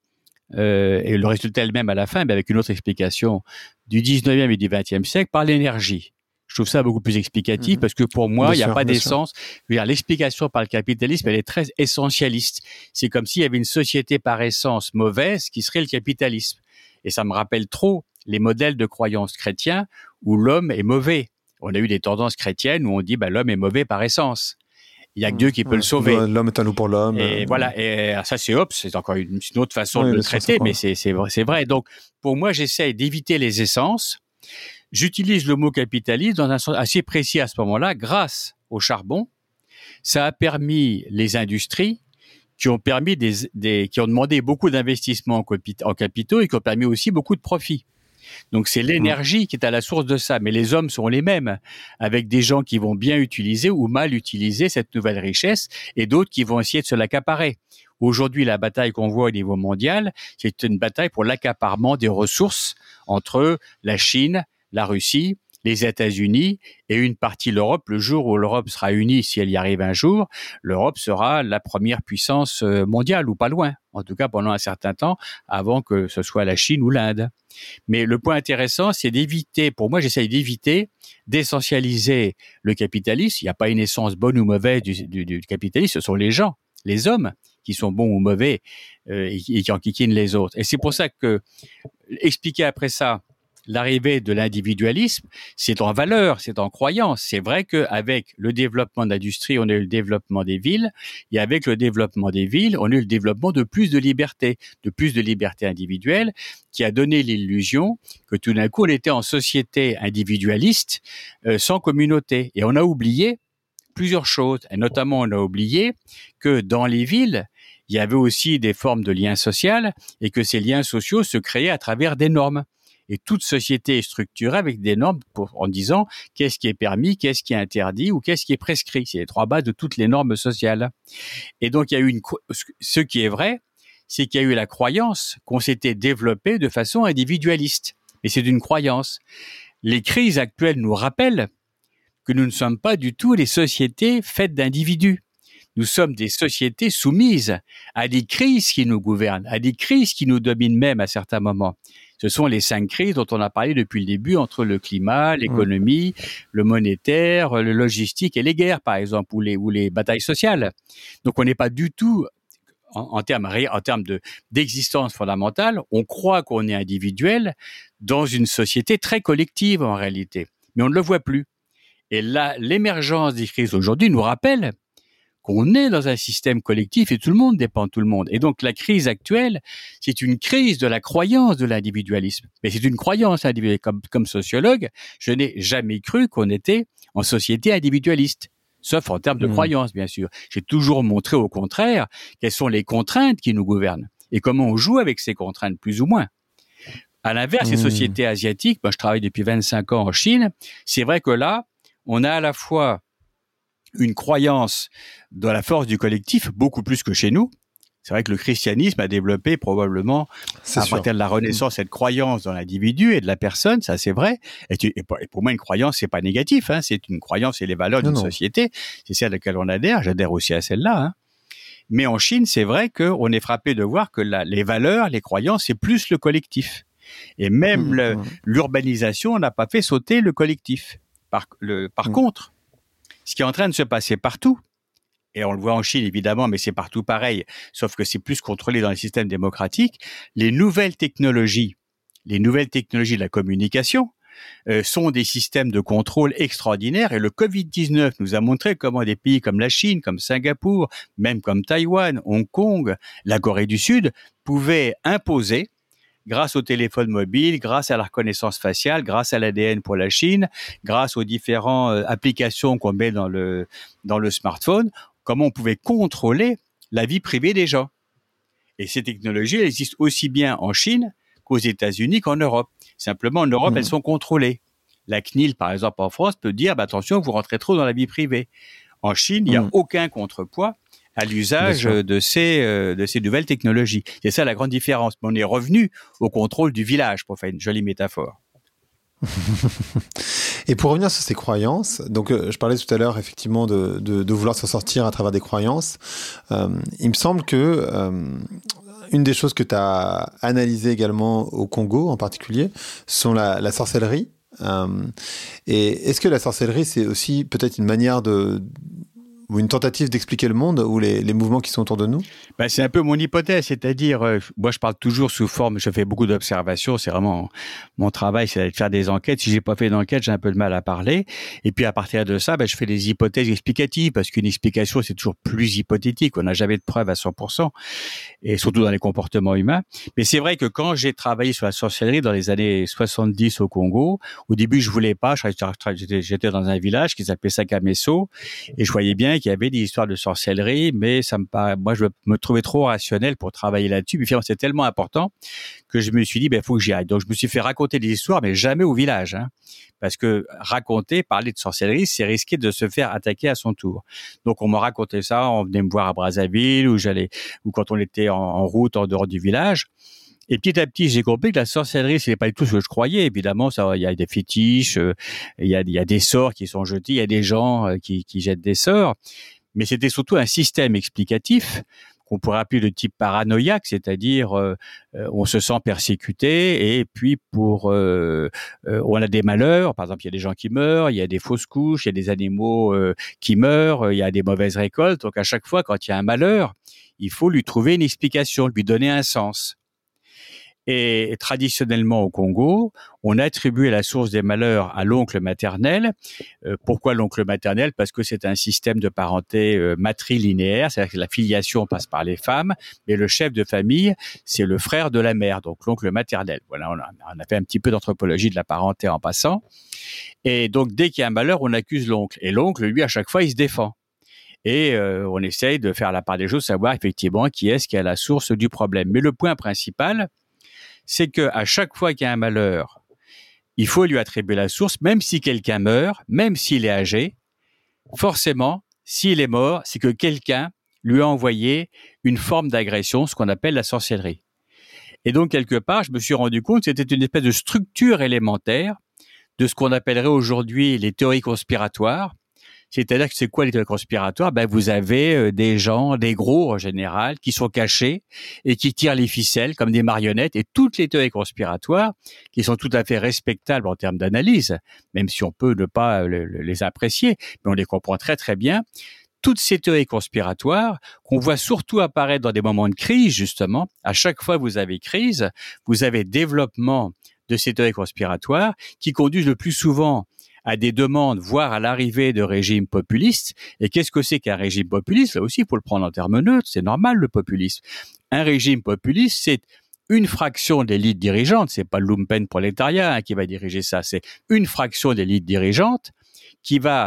et le résultat est le même à la fin, mais avec une autre explication du 19e et du 20e siècle par l'énergie. Je trouve ça beaucoup plus explicatif parce que pour moi, il n'y a pas d'essence. L'explication par le capitalisme, elle est très essentialiste. C'est comme s'il y avait une société par essence mauvaise qui serait le capitalisme. Et ça me rappelle trop les modèles de croyances chrétiens où l'homme est mauvais. On a eu des tendances chrétiennes où on dit l'homme est mauvais par essence. Il y a que Dieu qui peut le sauver. L'homme est un loup pour l'homme. Et voilà. Et ça, c'est encore une autre façon de le traiter, mais c'est vrai. Donc, pour moi, j'essaie d'éviter les essences. J'utilise le mot capitalisme dans un sens assez précis à ce moment-là, grâce au charbon. Ça a permis les industries qui ont permis qui ont demandé beaucoup d'investissements en capitaux et qui ont permis aussi beaucoup de profits. Donc c'est l'énergie qui est à la source de ça, mais les hommes sont les mêmes, avec des gens qui vont bien utiliser ou mal utiliser cette nouvelle richesse et d'autres qui vont essayer de se l'accaparer. Aujourd'hui, la bataille qu'on voit au niveau mondial, c'est une bataille pour l'accaparement des ressources entre la Chine, la Russie, les États-Unis et une partie de l'Europe. Le jour où l'Europe sera unie, si elle y arrive un jour, l'Europe sera la première puissance mondiale ou pas loin. En tout cas, pendant un certain temps, avant que ce soit la Chine ou l'Inde. Mais le point intéressant, c'est d'éviter, pour moi, j'essaye d'éviter d'essentialiser le capitalisme. Il n'y a pas une essence bonne ou mauvaise du capitalisme, ce sont les gens, les hommes qui sont bons ou mauvais et qui enquiquinent les autres. Et c'est pour ça que, expliquer après ça, l'arrivée de l'individualisme, c'est en valeur, c'est en croyance. C'est vrai qu'avec le développement de l'industrie, on a eu le développement des villes, et avec le développement des villes, on a eu le développement de plus de liberté individuelle, qui a donné l'illusion que tout d'un coup, on était en société individualiste, sans communauté. Et on a oublié plusieurs choses, et notamment on a oublié que dans les villes, il y avait aussi des formes de liens sociaux, et que ces liens sociaux se créaient à travers des normes. Et toute société est structurée avec des normes en disant qu'est-ce qui est permis, qu'est-ce qui est interdit ou qu'est-ce qui est prescrit. C'est les 3 bases de toutes les normes sociales. Et donc, il y a eu ce qui est vrai, c'est qu'il y a eu la croyance qu'on s'était développé de façon individualiste. Et c'est une croyance. Les crises actuelles nous rappellent que nous ne sommes pas du tout des sociétés faites d'individus. Nous sommes des sociétés soumises à des crises qui nous gouvernent, à des crises qui nous dominent même à certains moments. Ce sont les 5 crises dont on a parlé depuis le début entre le climat, l'économie, le monétaire, le logistique et les guerres, par exemple, ou les batailles sociales. Donc, on n'est pas du tout en termes d'existence fondamentale, on croit qu'on est individuel dans une société très collective en réalité, mais on ne le voit plus. Et là, l'émergence des crises aujourd'hui nous rappelle qu'on est dans un système collectif et tout le monde dépend de tout le monde. Et donc la crise actuelle, c'est une crise de la croyance de l'individualisme. Mais c'est une croyance individuelle. Comme sociologue, je n'ai jamais cru qu'on était en société individualiste. Sauf en termes de croyance, bien sûr. J'ai toujours montré au contraire quelles sont les contraintes qui nous gouvernent et comment on joue avec ces contraintes, plus ou moins. À l'inverse, les sociétés asiatiques, moi je travaille depuis 25 ans en Chine, c'est vrai que là, on a à la fois une croyance dans la force du collectif, beaucoup plus que chez nous. C'est vrai que le christianisme a développé probablement, à partir de la Renaissance, cette croyance dans l'individu et de la personne, ça c'est vrai. Et pour moi, une croyance, c'est pas négatif, hein, c'est une croyance et les valeurs d'une société. C'est celle à laquelle on adhère, j'adhère aussi à celle-là. Hein. Mais en Chine, c'est vrai qu'on est frappé de voir que les valeurs, les croyances, c'est plus le collectif. Et même l'urbanisation n'a pas fait sauter le collectif. Par contre, ce qui est en train de se passer partout, et on le voit en Chine évidemment, mais c'est partout pareil, sauf que c'est plus contrôlé dans les systèmes démocratiques, les nouvelles technologies de la communication sont des systèmes de contrôle extraordinaires, et le Covid-19 nous a montré comment des pays comme la Chine, comme Singapour, même comme Taïwan, Hong Kong, la Corée du Sud, pouvaient imposer, grâce au téléphone mobile, grâce à la reconnaissance faciale, grâce à l'ADN pour la Chine, grâce aux différentes applications qu'on met dans le smartphone, comment on pouvait contrôler la vie privée des gens. Et ces technologies, elles existent aussi bien en Chine qu'aux États-Unis qu'en Europe. Simplement, en Europe, elles sont contrôlées. La CNIL, par exemple, en France, peut dire, attention, vous rentrez trop dans la vie privée. En Chine, il n'y a aucun contrepoids à l'usage de ces nouvelles technologies. C'est ça la grande différence. Mais on est revenu au contrôle du village, pour faire une jolie métaphore. Et pour revenir sur ces croyances, donc je parlais tout à l'heure effectivement de vouloir s'en sortir à travers des croyances. Il me semble que une des choses que tu as analysées également au Congo en particulier sont la sorcellerie. Et est-ce que la sorcellerie, c'est aussi peut-être une manière ou une tentative d'expliquer le monde ou les mouvements qui sont autour de nous? C'est un peu mon hypothèse, c'est-à-dire, moi je parle toujours sous forme, je fais beaucoup d'observations, c'est vraiment mon travail, c'est de faire des enquêtes. Si j'ai pas fait d'enquête, j'ai un peu de mal à parler. Et puis à partir de ça, je fais des hypothèses explicatives, parce qu'une explication, c'est toujours plus hypothétique, on n'a jamais de preuves à 100%, et surtout dans les comportements humains. Mais c'est vrai que quand j'ai travaillé sur la sorcellerie dans les années 70 au Congo, au début je voulais pas, j'étais dans un village qui s'appelait Sakameso, et je voyais bien qu'il y avait des histoires de sorcellerie, mais moi je me trouvais trop rationnel pour travailler là-dessus. Puis finalement, c'est tellement important que je me suis dit, faut que j'y aille. Donc je me suis fait raconter des histoires, mais jamais au village, hein, parce que parler de sorcellerie, c'est risquer de se faire attaquer à son tour. Donc on m'a raconté ça, on venait me voir à Brazzaville, ou quand on était en route en dehors du village. Et petit à petit, j'ai compris que la sorcellerie, c'est pas du tout ce que je croyais. Évidemment, il y a des fétiches, il y a des sorts qui sont jetés, il y a des gens qui jettent des sorts. Mais c'était surtout un système explicatif qu'on pourrait appeler de type paranoïaque, c'est-à-dire on se sent persécuté et puis on a des malheurs. Par exemple, il y a des gens qui meurent, il y a des fausses couches, il y a des animaux qui meurent, il y a des mauvaises récoltes. Donc à chaque fois, quand il y a un malheur, il faut lui trouver une explication, lui donner un sens. Et traditionnellement au Congo, on attribuait la source des malheurs à l'oncle maternel. Pourquoi l'oncle maternel? Parce que c'est un système de parenté matrilinéaire, c'est-à-dire que la filiation passe par les femmes, mais le chef de famille, c'est le frère de la mère, donc l'oncle maternel. Voilà, on a fait un petit peu d'anthropologie de la parenté en passant. Et donc, dès qu'il y a un malheur, on accuse l'oncle. Et l'oncle, lui, à chaque fois, il se défend. Et on essaye de faire la part des choses, savoir effectivement qui est-ce qui a la source du problème. Mais le point principal, c'est que à chaque fois qu'il y a un malheur, il faut lui attribuer la source, même si quelqu'un meurt, même s'il est âgé. Forcément, s'il est mort, c'est que quelqu'un lui a envoyé une forme d'agression, ce qu'on appelle la sorcellerie. Et donc, quelque part, je me suis rendu compte que c'était une espèce de structure élémentaire de ce qu'on appellerait aujourd'hui les théories conspiratoires. C'est-à-dire que c'est quoi les théories conspiratoires? Vous avez des gens, des gros en général, qui sont cachés et qui tirent les ficelles comme des marionnettes. Et toutes les théories conspiratoires, qui sont tout à fait respectables en termes d'analyse, même si on peut ne pas les apprécier, mais on les comprend très très bien. toutes ces théories conspiratoires qu'on voit surtout apparaître dans des moments de crise, justement. À chaque fois que vous avez crise, vous avez développement de ces théories conspiratoires qui conduisent le plus souvent à des demandes, voire à l'arrivée de régimes populistes. Et qu'est-ce que c'est qu'un régime populiste? Là aussi, il faut le prendre en termes neutres. C'est normal, le populisme. Un régime populiste, c'est une fraction de l'élite dirigeante. C'est pas le lumpenprolétariat qui va diriger ça. C'est une fraction de l'élite dirigeante qui va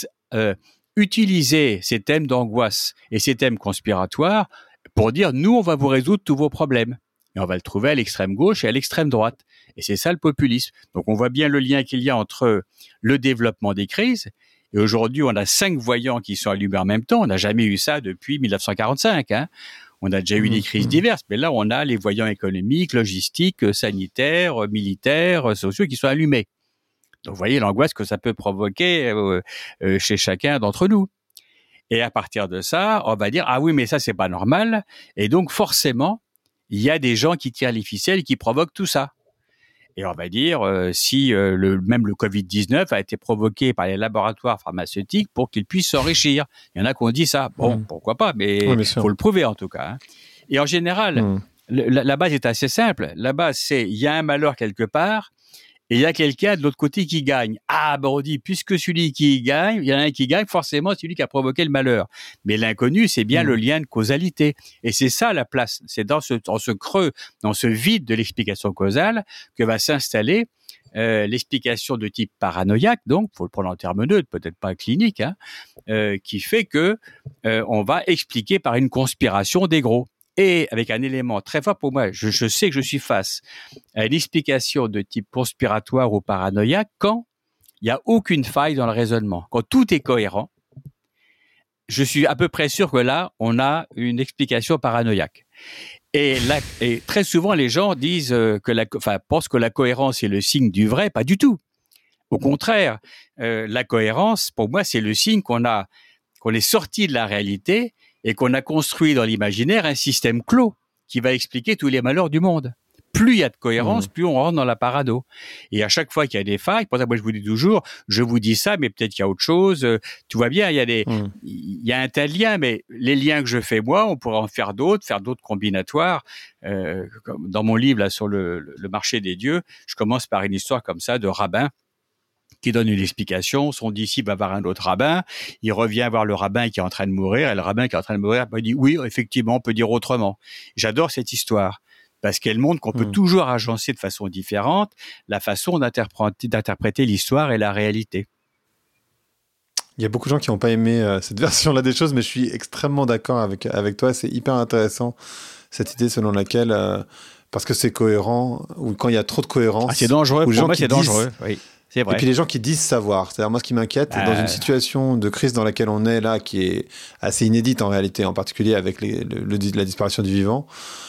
utiliser ces thèmes d'angoisse et ces thèmes conspiratoires pour dire, nous, on va vous résoudre tous vos problèmes. Et on va le trouver à l'extrême gauche et à l'extrême droite. Et c'est ça le populisme. Donc on voit bien le lien qu'il y a entre le développement des crises. Et aujourd'hui, on a 5 voyants qui sont allumés en même temps. On n'a jamais eu ça depuis 1945. On a déjà eu des crises diverses, mais là, on a les voyants économiques, logistiques, sanitaires, militaires, sociaux qui sont allumés. Donc vous voyez l'angoisse que ça peut provoquer chez chacun d'entre nous. Et à partir de ça, on va dire, ah oui, mais ça, c'est pas normal. Et donc forcément, il y a des gens qui tirent les ficelles et qui provoquent tout ça. Et on va dire, si même le Covid-19 a été provoqué par les laboratoires pharmaceutiques pour qu'ils puissent s'enrichir. Il y en a qui ont dit ça. Bon, pourquoi pas, mais il faut le prouver en tout cas. Et en général, la base est assez simple. La base, c'est il y a un malheur quelque part et il y a quelqu'un de l'autre côté qui gagne. Ah, ben on dit, puisque celui qui gagne, il y en a un qui gagne, forcément c'est celui qui a provoqué le malheur. Mais l'inconnu, c'est bien le lien de causalité. Et c'est ça la place. C'est dans ce creux, dans ce vide de l'explication causale que va s'installer l'explication de type paranoïaque, donc, faut le prendre en termes neutres, peut-être pas clinique, qui fait que on va expliquer par une conspiration des gros. Et avec un élément très fort pour moi, je sais que je suis face à une explication de type conspiratoire ou paranoïaque quand il n'y a aucune faille dans le raisonnement. Quand tout est cohérent, je suis à peu près sûr que là, on a une explication paranoïaque. Et très souvent, les gens disent pensent que la cohérence est le signe du vrai. Pas du tout. Au contraire, la cohérence, pour moi, c'est le signe qu'on est sorti de la réalité et qu'on a construit dans l'imaginaire un système clos qui va expliquer tous les malheurs du monde. Plus il y a de cohérence, plus on rentre dans la parano. Et à chaque fois qu'il y a des failles, pour ça, moi je vous dis toujours, je vous dis ça, mais peut-être qu'il y a autre chose. Tu vois bien, il y a un tel lien, mais les liens que je fais moi, on pourrait en faire d'autres combinatoires. Dans mon livre là sur le marché des dieux, je commence par une histoire comme ça de rabbin qui donne une explication. Son disciple va voir un autre rabbin, il revient voir le rabbin qui est en train de mourir, et le rabbin qui est en train de mourir dit oui, effectivement, on peut dire autrement. J'adore cette histoire parce qu'elle montre qu'on peut toujours agencer de façon différente la façon d'interpréter l'histoire et la réalité. Il y a beaucoup de gens qui n'ont pas aimé cette version-là des choses, mais je suis extrêmement d'accord avec toi. C'est hyper intéressant, cette idée selon laquelle, parce que c'est cohérent, ou quand il y a trop de cohérence... c'est dangereux, pour moi c'est dangereux, oui. C'est vrai. Et puis les gens qui disent savoir. C'est-à-dire, moi, ce qui m'inquiète, dans une situation de crise dans laquelle on est là, qui est assez inédite en réalité, en particulier avec la disparition du vivant,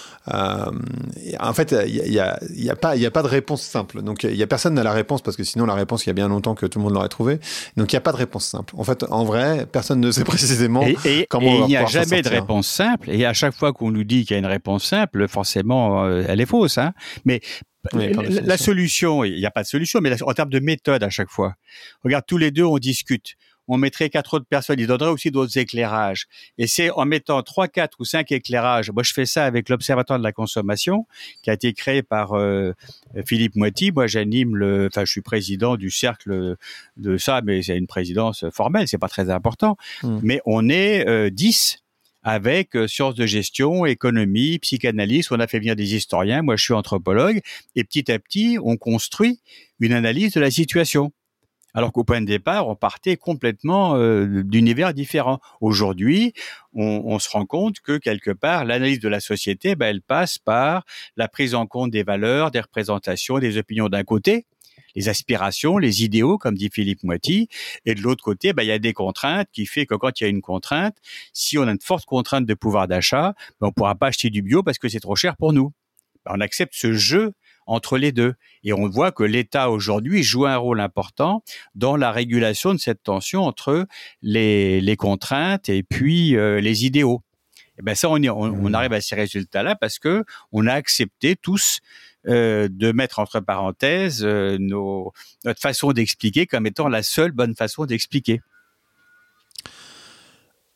en fait, il y a pas de réponse simple. Donc, il y a personne n'a la réponse, parce que sinon, la réponse, il y a bien longtemps que tout le monde l'aurait trouvée. Donc, il n'y a pas de réponse simple. En fait, en vrai, personne ne sait précisément comment on va pouvoir s'en sortir. Il n'y a jamais de réponse simple. Et à chaque fois qu'on nous dit qu'il y a une réponse simple, forcément, elle est fausse. Mais la solution, il n'y a pas de solution, mais en termes de méthode à chaque fois. Regarde, tous les deux, on discute. On mettrait 4 autres personnes, ils donneraient aussi d'autres éclairages. Et c'est en mettant 3, 4 ou 5 éclairages. Moi, je fais ça avec l'Observatoire de la consommation, qui a été créé par Philippe Moiti. Moi, je suis président du cercle de ça, mais c'est une présidence formelle, c'est pas très important. Mais on est 10 avec sciences de gestion, économie, psychanalyse. On a fait venir des historiens. Moi, je suis anthropologue. Et petit à petit, on construit une analyse de la situation. Alors qu'au point de départ, on partait complètement d'univers différents. Aujourd'hui, on se rend compte que quelque part, l'analyse de la société, elle passe par la prise en compte des valeurs, des représentations, des opinions d'un côté, les aspirations, les idéaux, comme dit Philippe Moiti, et de l'autre côté, il y a des contraintes qui fait que quand il y a une contrainte, si on a une forte contrainte de pouvoir d'achat, on ne pourra pas acheter du bio parce que c'est trop cher pour nous. On accepte ce jeu entre les deux. Et on voit que l'État aujourd'hui joue un rôle important dans la régulation de cette tension entre les contraintes et puis les idéaux. Et ça, on arrive à ces résultats-là parce que on a accepté tous de mettre entre parenthèses notre façon d'expliquer comme étant la seule bonne façon d'expliquer.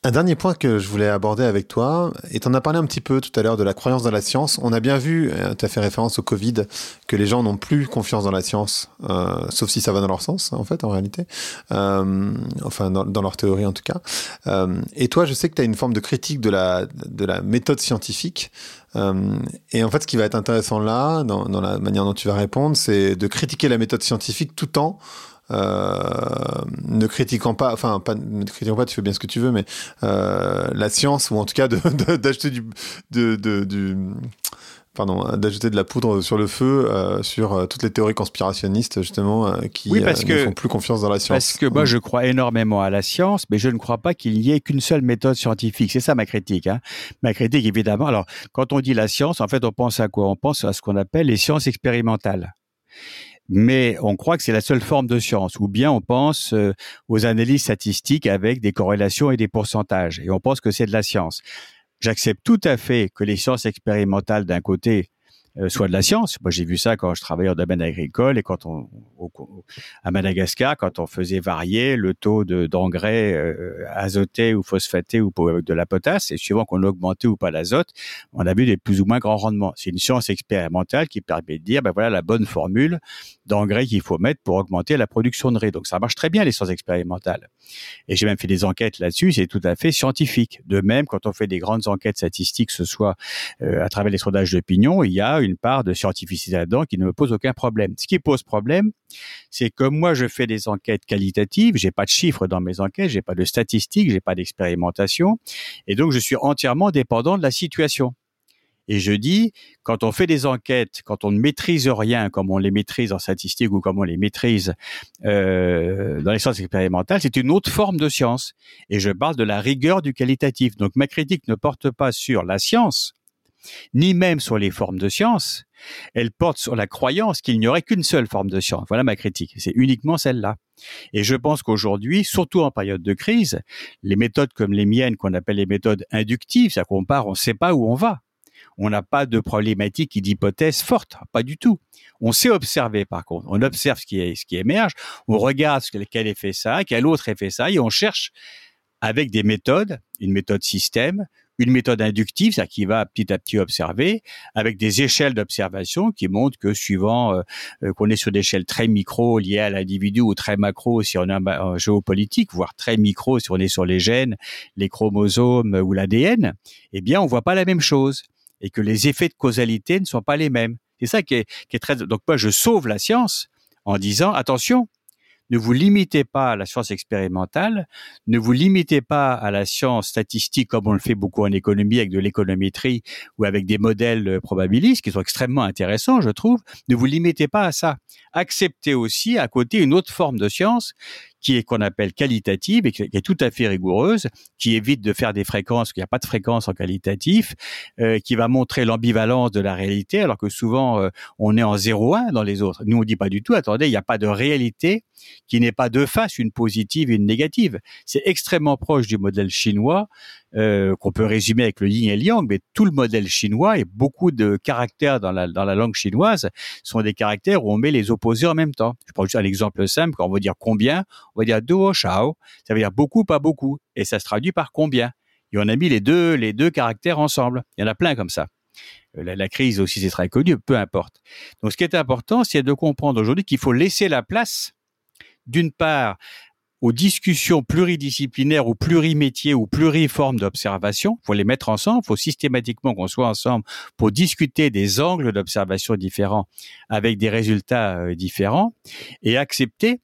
Un dernier point que je voulais aborder avec toi, et tu en as parlé un petit peu tout à l'heure de la croyance dans la science. On a bien vu, tu as fait référence au Covid, que les gens n'ont plus confiance dans la science, sauf si ça va dans leur sens, en fait, en réalité. Enfin, dans leur théorie, en tout cas. Et toi, je sais que tu as une forme de critique de la méthode scientifique. Et en fait, ce qui va être intéressant là, dans la manière dont tu vas répondre, c'est de critiquer la méthode scientifique tout en ne critiquant pas, ne critiquant pas, tu fais bien ce que tu veux, mais la science, ou en tout cas d'ajouter d'ajouter de la poudre sur le feu sur toutes les théories conspirationnistes justement qui ne font plus confiance dans la science. Parce que moi je crois énormément à la science, mais je ne crois pas qu'il n'y ait qu'une seule méthode scientifique. C'est ça ma critique. Ma critique évidemment. Alors quand on dit la science, en fait on pense à quoi ? On pense à ce qu'on appelle les sciences expérimentales. Mais on croit que c'est la seule forme de science, ou bien on pense aux analyses statistiques avec des corrélations et des pourcentages, et on pense que c'est de la science. J'accepte tout à fait que les sciences expérimentales d'un côté soient de la science. Moi, j'ai vu ça quand je travaillais en domaine agricole et quand à Madagascar, quand on faisait varier le taux d'engrais azotés ou phosphatés ou avec de la potasse, et suivant qu'on augmentait ou pas l'azote, on a vu des plus ou moins grands rendements. C'est une science expérimentale qui permet de dire, voilà la bonne formule d'engrais qu'il faut mettre pour augmenter la production de riz. Donc, ça marche très bien, les sciences expérimentales. Et j'ai même fait des enquêtes là-dessus, c'est tout à fait scientifique. De même, quand on fait des grandes enquêtes statistiques, ce soit à travers les sondages d'opinion, il y a une part de scientificité là-dedans qui ne me pose aucun problème. Ce qui pose problème, c'est que moi, je fais des enquêtes qualitatives, j'ai pas de chiffres dans mes enquêtes, j'ai pas de statistiques, j'ai pas d'expérimentation, et donc je suis entièrement dépendant de la situation. Et je dis, quand on fait des enquêtes, quand on ne maîtrise rien comme on les maîtrise en statistique ou comme on les maîtrise dans les sciences expérimentales, c'est une autre forme de science. Et je parle de la rigueur du qualitatif. Donc ma critique ne porte pas sur la science, ni même sur les formes de science. Elle porte sur la croyance qu'il n'y aurait qu'une seule forme de science. Voilà ma critique. C'est uniquement celle-là. Et je pense qu'aujourd'hui, surtout en période de crise, les méthodes comme les miennes, qu'on appelle les méthodes inductives, c'est-à-dire qu'on part, on ne sait pas où on va. On n'a pas de problématique et d'hypothèse forte, pas du tout. On sait observer par contre, on observe ce qui émerge, on regarde quel effet ça a, quel autre effet ça a, et on cherche avec des méthodes, une méthode système, une méthode inductive, c'est-à-dire qui va petit à petit observer, avec des échelles d'observation qui montrent que suivant qu'on est sur des échelles très micro liées à l'individu ou très macro si on est en géopolitique, voire très micro si on est sur les gènes, les chromosomes ou l'ADN, eh bien on voit pas la même chose. Et que les effets de causalité ne sont pas les mêmes. C'est ça qui est très... Donc moi, je sauve la science en disant, attention, ne vous limitez pas à la science expérimentale, ne vous limitez pas à la science statistique comme on le fait beaucoup en économie avec de l'économétrie ou avec des modèles probabilistes qui sont extrêmement intéressants, je trouve. Ne vous limitez pas à ça. Acceptez aussi à côté une autre forme de science qu'on appelle qualitative et qui est tout à fait rigoureuse, qui évite de faire des fréquences, qu'il n'y a pas de fréquence en qualitatif, qui va montrer l'ambivalence de la réalité, alors que souvent on est en 0,1 dans les autres. Nous on dit pas du tout, attendez, il n'y a pas de réalité qui n'est pas deux faces, une positive et une négative. C'est extrêmement proche du modèle chinois, qu'on peut résumer avec le yin et le yang, mais tout le modèle chinois et beaucoup de caractères dans la langue chinoise sont des caractères où on met les opposés en même temps. Je prends juste un exemple simple, quand on veut dire combien, on va dire duo shao, ça veut dire beaucoup, pas beaucoup, et ça se traduit par combien. Et on a mis les deux caractères ensemble. Il y en a plein comme ça. La crise aussi, c'est très connu, peu importe. Donc ce qui est important, c'est de comprendre aujourd'hui qu'il faut laisser la place, d'une part, aux discussions pluridisciplinaires ou plurimétiers ou pluriformes d'observation. Il faut les mettre ensemble, il faut systématiquement qu'on soit ensemble pour discuter des angles d'observation différents avec des résultats différents et accepter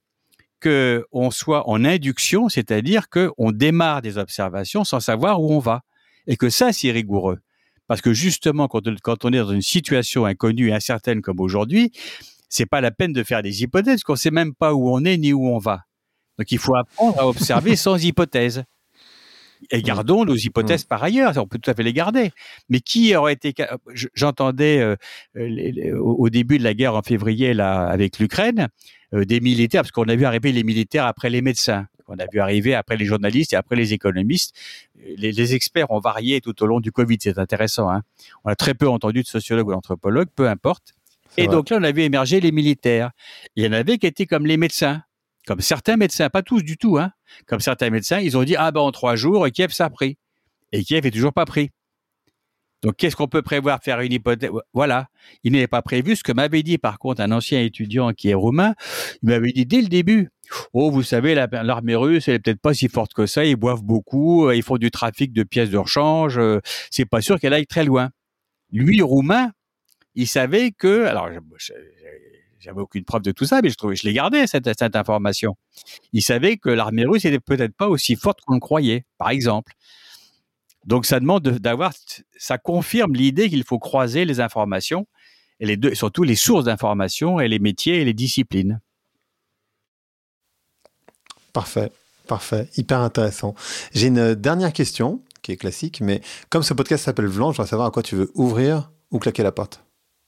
qu'on soit en induction, c'est-à-dire qu'on démarre des observations sans savoir où on va. Et que ça, c'est rigoureux. Parce que justement, quand on est dans une situation inconnue et incertaine comme aujourd'hui, c'est pas la peine de faire des hypothèses, qu'on sait même pas où on est ni où on va. Donc, il faut apprendre à observer sans hypothèse. Et gardons nos hypothèses par ailleurs, on peut tout à fait les garder. Mais qui aurait été... J'entendais au début de la guerre en février là, avec l'Ukraine, des militaires, parce qu'on a vu arriver les militaires après les médecins, on a vu arriver après les journalistes et après les économistes. Les experts ont varié tout au long du Covid, c'est intéressant. Hein. On a très peu entendu de sociologues ou d'anthropologues, peu importe. Et donc là, on a vu émerger les militaires. Il y en avait qui étaient comme les médecins. Comme certains médecins, pas tous du tout, hein. Comme certains médecins, ils ont dit, en 3 jours, Kiev, ça a pris. Et Kiev est toujours pas pris. Donc, qu'est-ce qu'on peut prévoir? Faire une hypothèse? Voilà. Il n'avait pas prévu ce que m'avait dit, par contre, un ancien étudiant qui est roumain. Il m'avait dit dès le début, vous savez, l'armée russe, elle est peut-être pas si forte que ça. Ils boivent beaucoup, ils font du trafic de pièces de rechange. C'est pas sûr qu'elle aille très loin. Lui, roumain, il savait que, alors, j'avais aucune preuve de tout ça, mais je l'ai gardé, cette information. Il savait que l'armée russe était peut-être pas aussi forte qu'on le croyait, par exemple. Donc, ça demande ça confirme l'idée qu'il faut croiser les informations et surtout les sources d'informations et les métiers et les disciplines. Parfait. Hyper intéressant. J'ai une dernière question qui est classique, mais comme ce podcast s'appelle Vlan, je voudrais savoir à quoi tu veux ouvrir ou claquer la porte.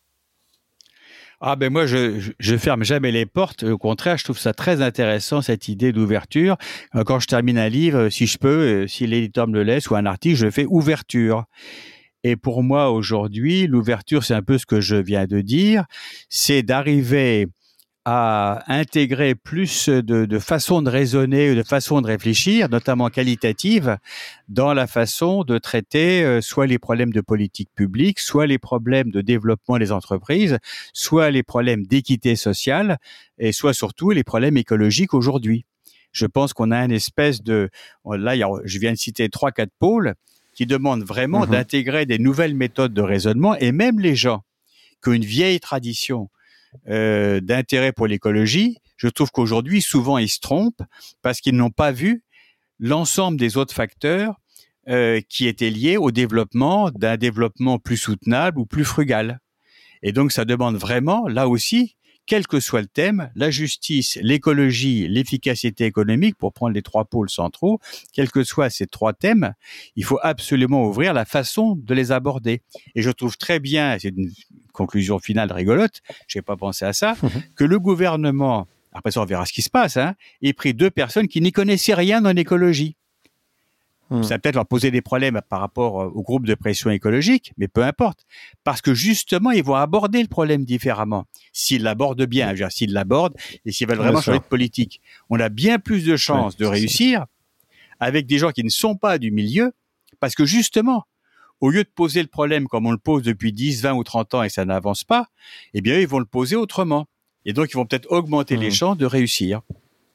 Moi, je ferme jamais les portes. Au contraire, je trouve ça très intéressant, cette idée d'ouverture. Quand je termine un livre, si je peux, si l'éditeur me le laisse, ou un article, je fais ouverture. Et pour moi, aujourd'hui, l'ouverture, c'est un peu ce que je viens de dire. C'est d'arriver à intégrer plus de façons de raisonner, de façons de réfléchir, notamment qualitatives, dans la façon de traiter soit les problèmes de politique publique, soit les problèmes de développement des entreprises, soit les problèmes d'équité sociale, et soit surtout les problèmes écologiques aujourd'hui. Je pense qu'on a une espèce je viens de citer 3-4 pôles qui demandent vraiment d'intégrer des nouvelles méthodes de raisonnement, et même les gens qui ont une vieille tradition d'intérêt pour l'écologie, je trouve qu'aujourd'hui, souvent, ils se trompent parce qu'ils n'ont pas vu l'ensemble des autres facteurs qui étaient liés au développement d'un développement plus soutenable ou plus frugal. Et donc, ça demande vraiment, là aussi, quel que soit le thème, la justice, l'écologie, l'efficacité économique, pour prendre les 3 pôles centraux, quels que soient ces 3 thèmes, il faut absolument ouvrir la façon de les aborder. Et je trouve très bien, c'est une conclusion finale rigolote, je n'ai pas pensé à ça, que le gouvernement, après ça on verra ce qui se passe, ait pris 2 personnes qui n'y connaissaient rien en écologie. Ça va peut-être leur poser des problèmes par rapport au groupe de pression écologique, mais peu importe. Parce que justement, ils vont aborder le problème différemment. S'ils l'abordent bien, s'ils l'abordent et s'ils veulent vraiment changer de politique. On a bien plus de chances de réussir avec des gens qui ne sont pas du milieu, parce que justement, au lieu de poser le problème comme on le pose depuis 10, 20 ou 30 ans et ça n'avance pas, eh bien, ils vont le poser autrement. Et donc, ils vont peut-être augmenter les chances de réussir.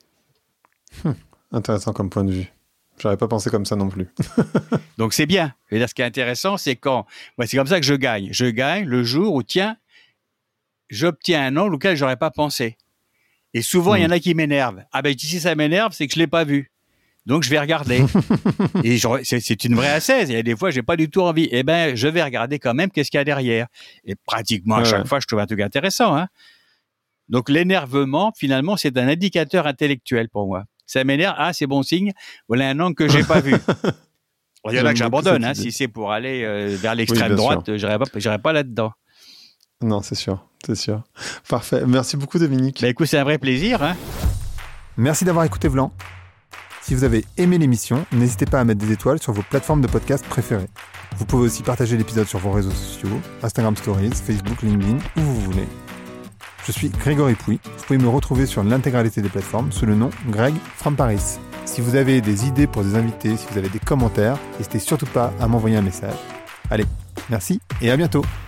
Intéressant comme point de vue. J'aurais pas pensé comme ça non plus. Donc, c'est bien. Et là, ce qui est intéressant, c'est c'est comme ça que je gagne. Je gagne le jour où, j'obtiens un angle auquel j'aurais pas pensé. Et souvent, il y en a qui m'énervent. Si ça m'énerve, c'est que je l'ai pas vu. Donc, je vais regarder. Et c'est une vraie assaise. Il y a des fois, j'ai pas du tout envie. Je vais regarder quand même qu'est-ce qu'il y a derrière. Et pratiquement à chaque fois, je trouve un truc intéressant. Donc, l'énervement, finalement, c'est un indicateur intellectuel pour moi. Ça m'énerve, c'est bon signe, voilà un angle que j'ai pas vu. Il y en a que j'abandonne, si c'est pour aller vers l'extrême droite, j'irai pas là-dedans. Non, c'est sûr. Parfait. Merci beaucoup, Dominique. Écoute, c'est un vrai plaisir. Merci d'avoir écouté Vlan. Si vous avez aimé l'émission, n'hésitez pas à mettre des étoiles sur vos plateformes de podcast préférées. Vous pouvez aussi partager l'épisode sur vos réseaux sociaux, Instagram Stories, Facebook, LinkedIn, où vous voulez. Je suis Grégory Pouy. Vous pouvez me retrouver sur l'intégralité des plateformes sous le nom Greg from Paris. Si vous avez des idées pour des invités, si vous avez des commentaires, n'hésitez surtout pas à m'envoyer un message. Allez, merci et à bientôt.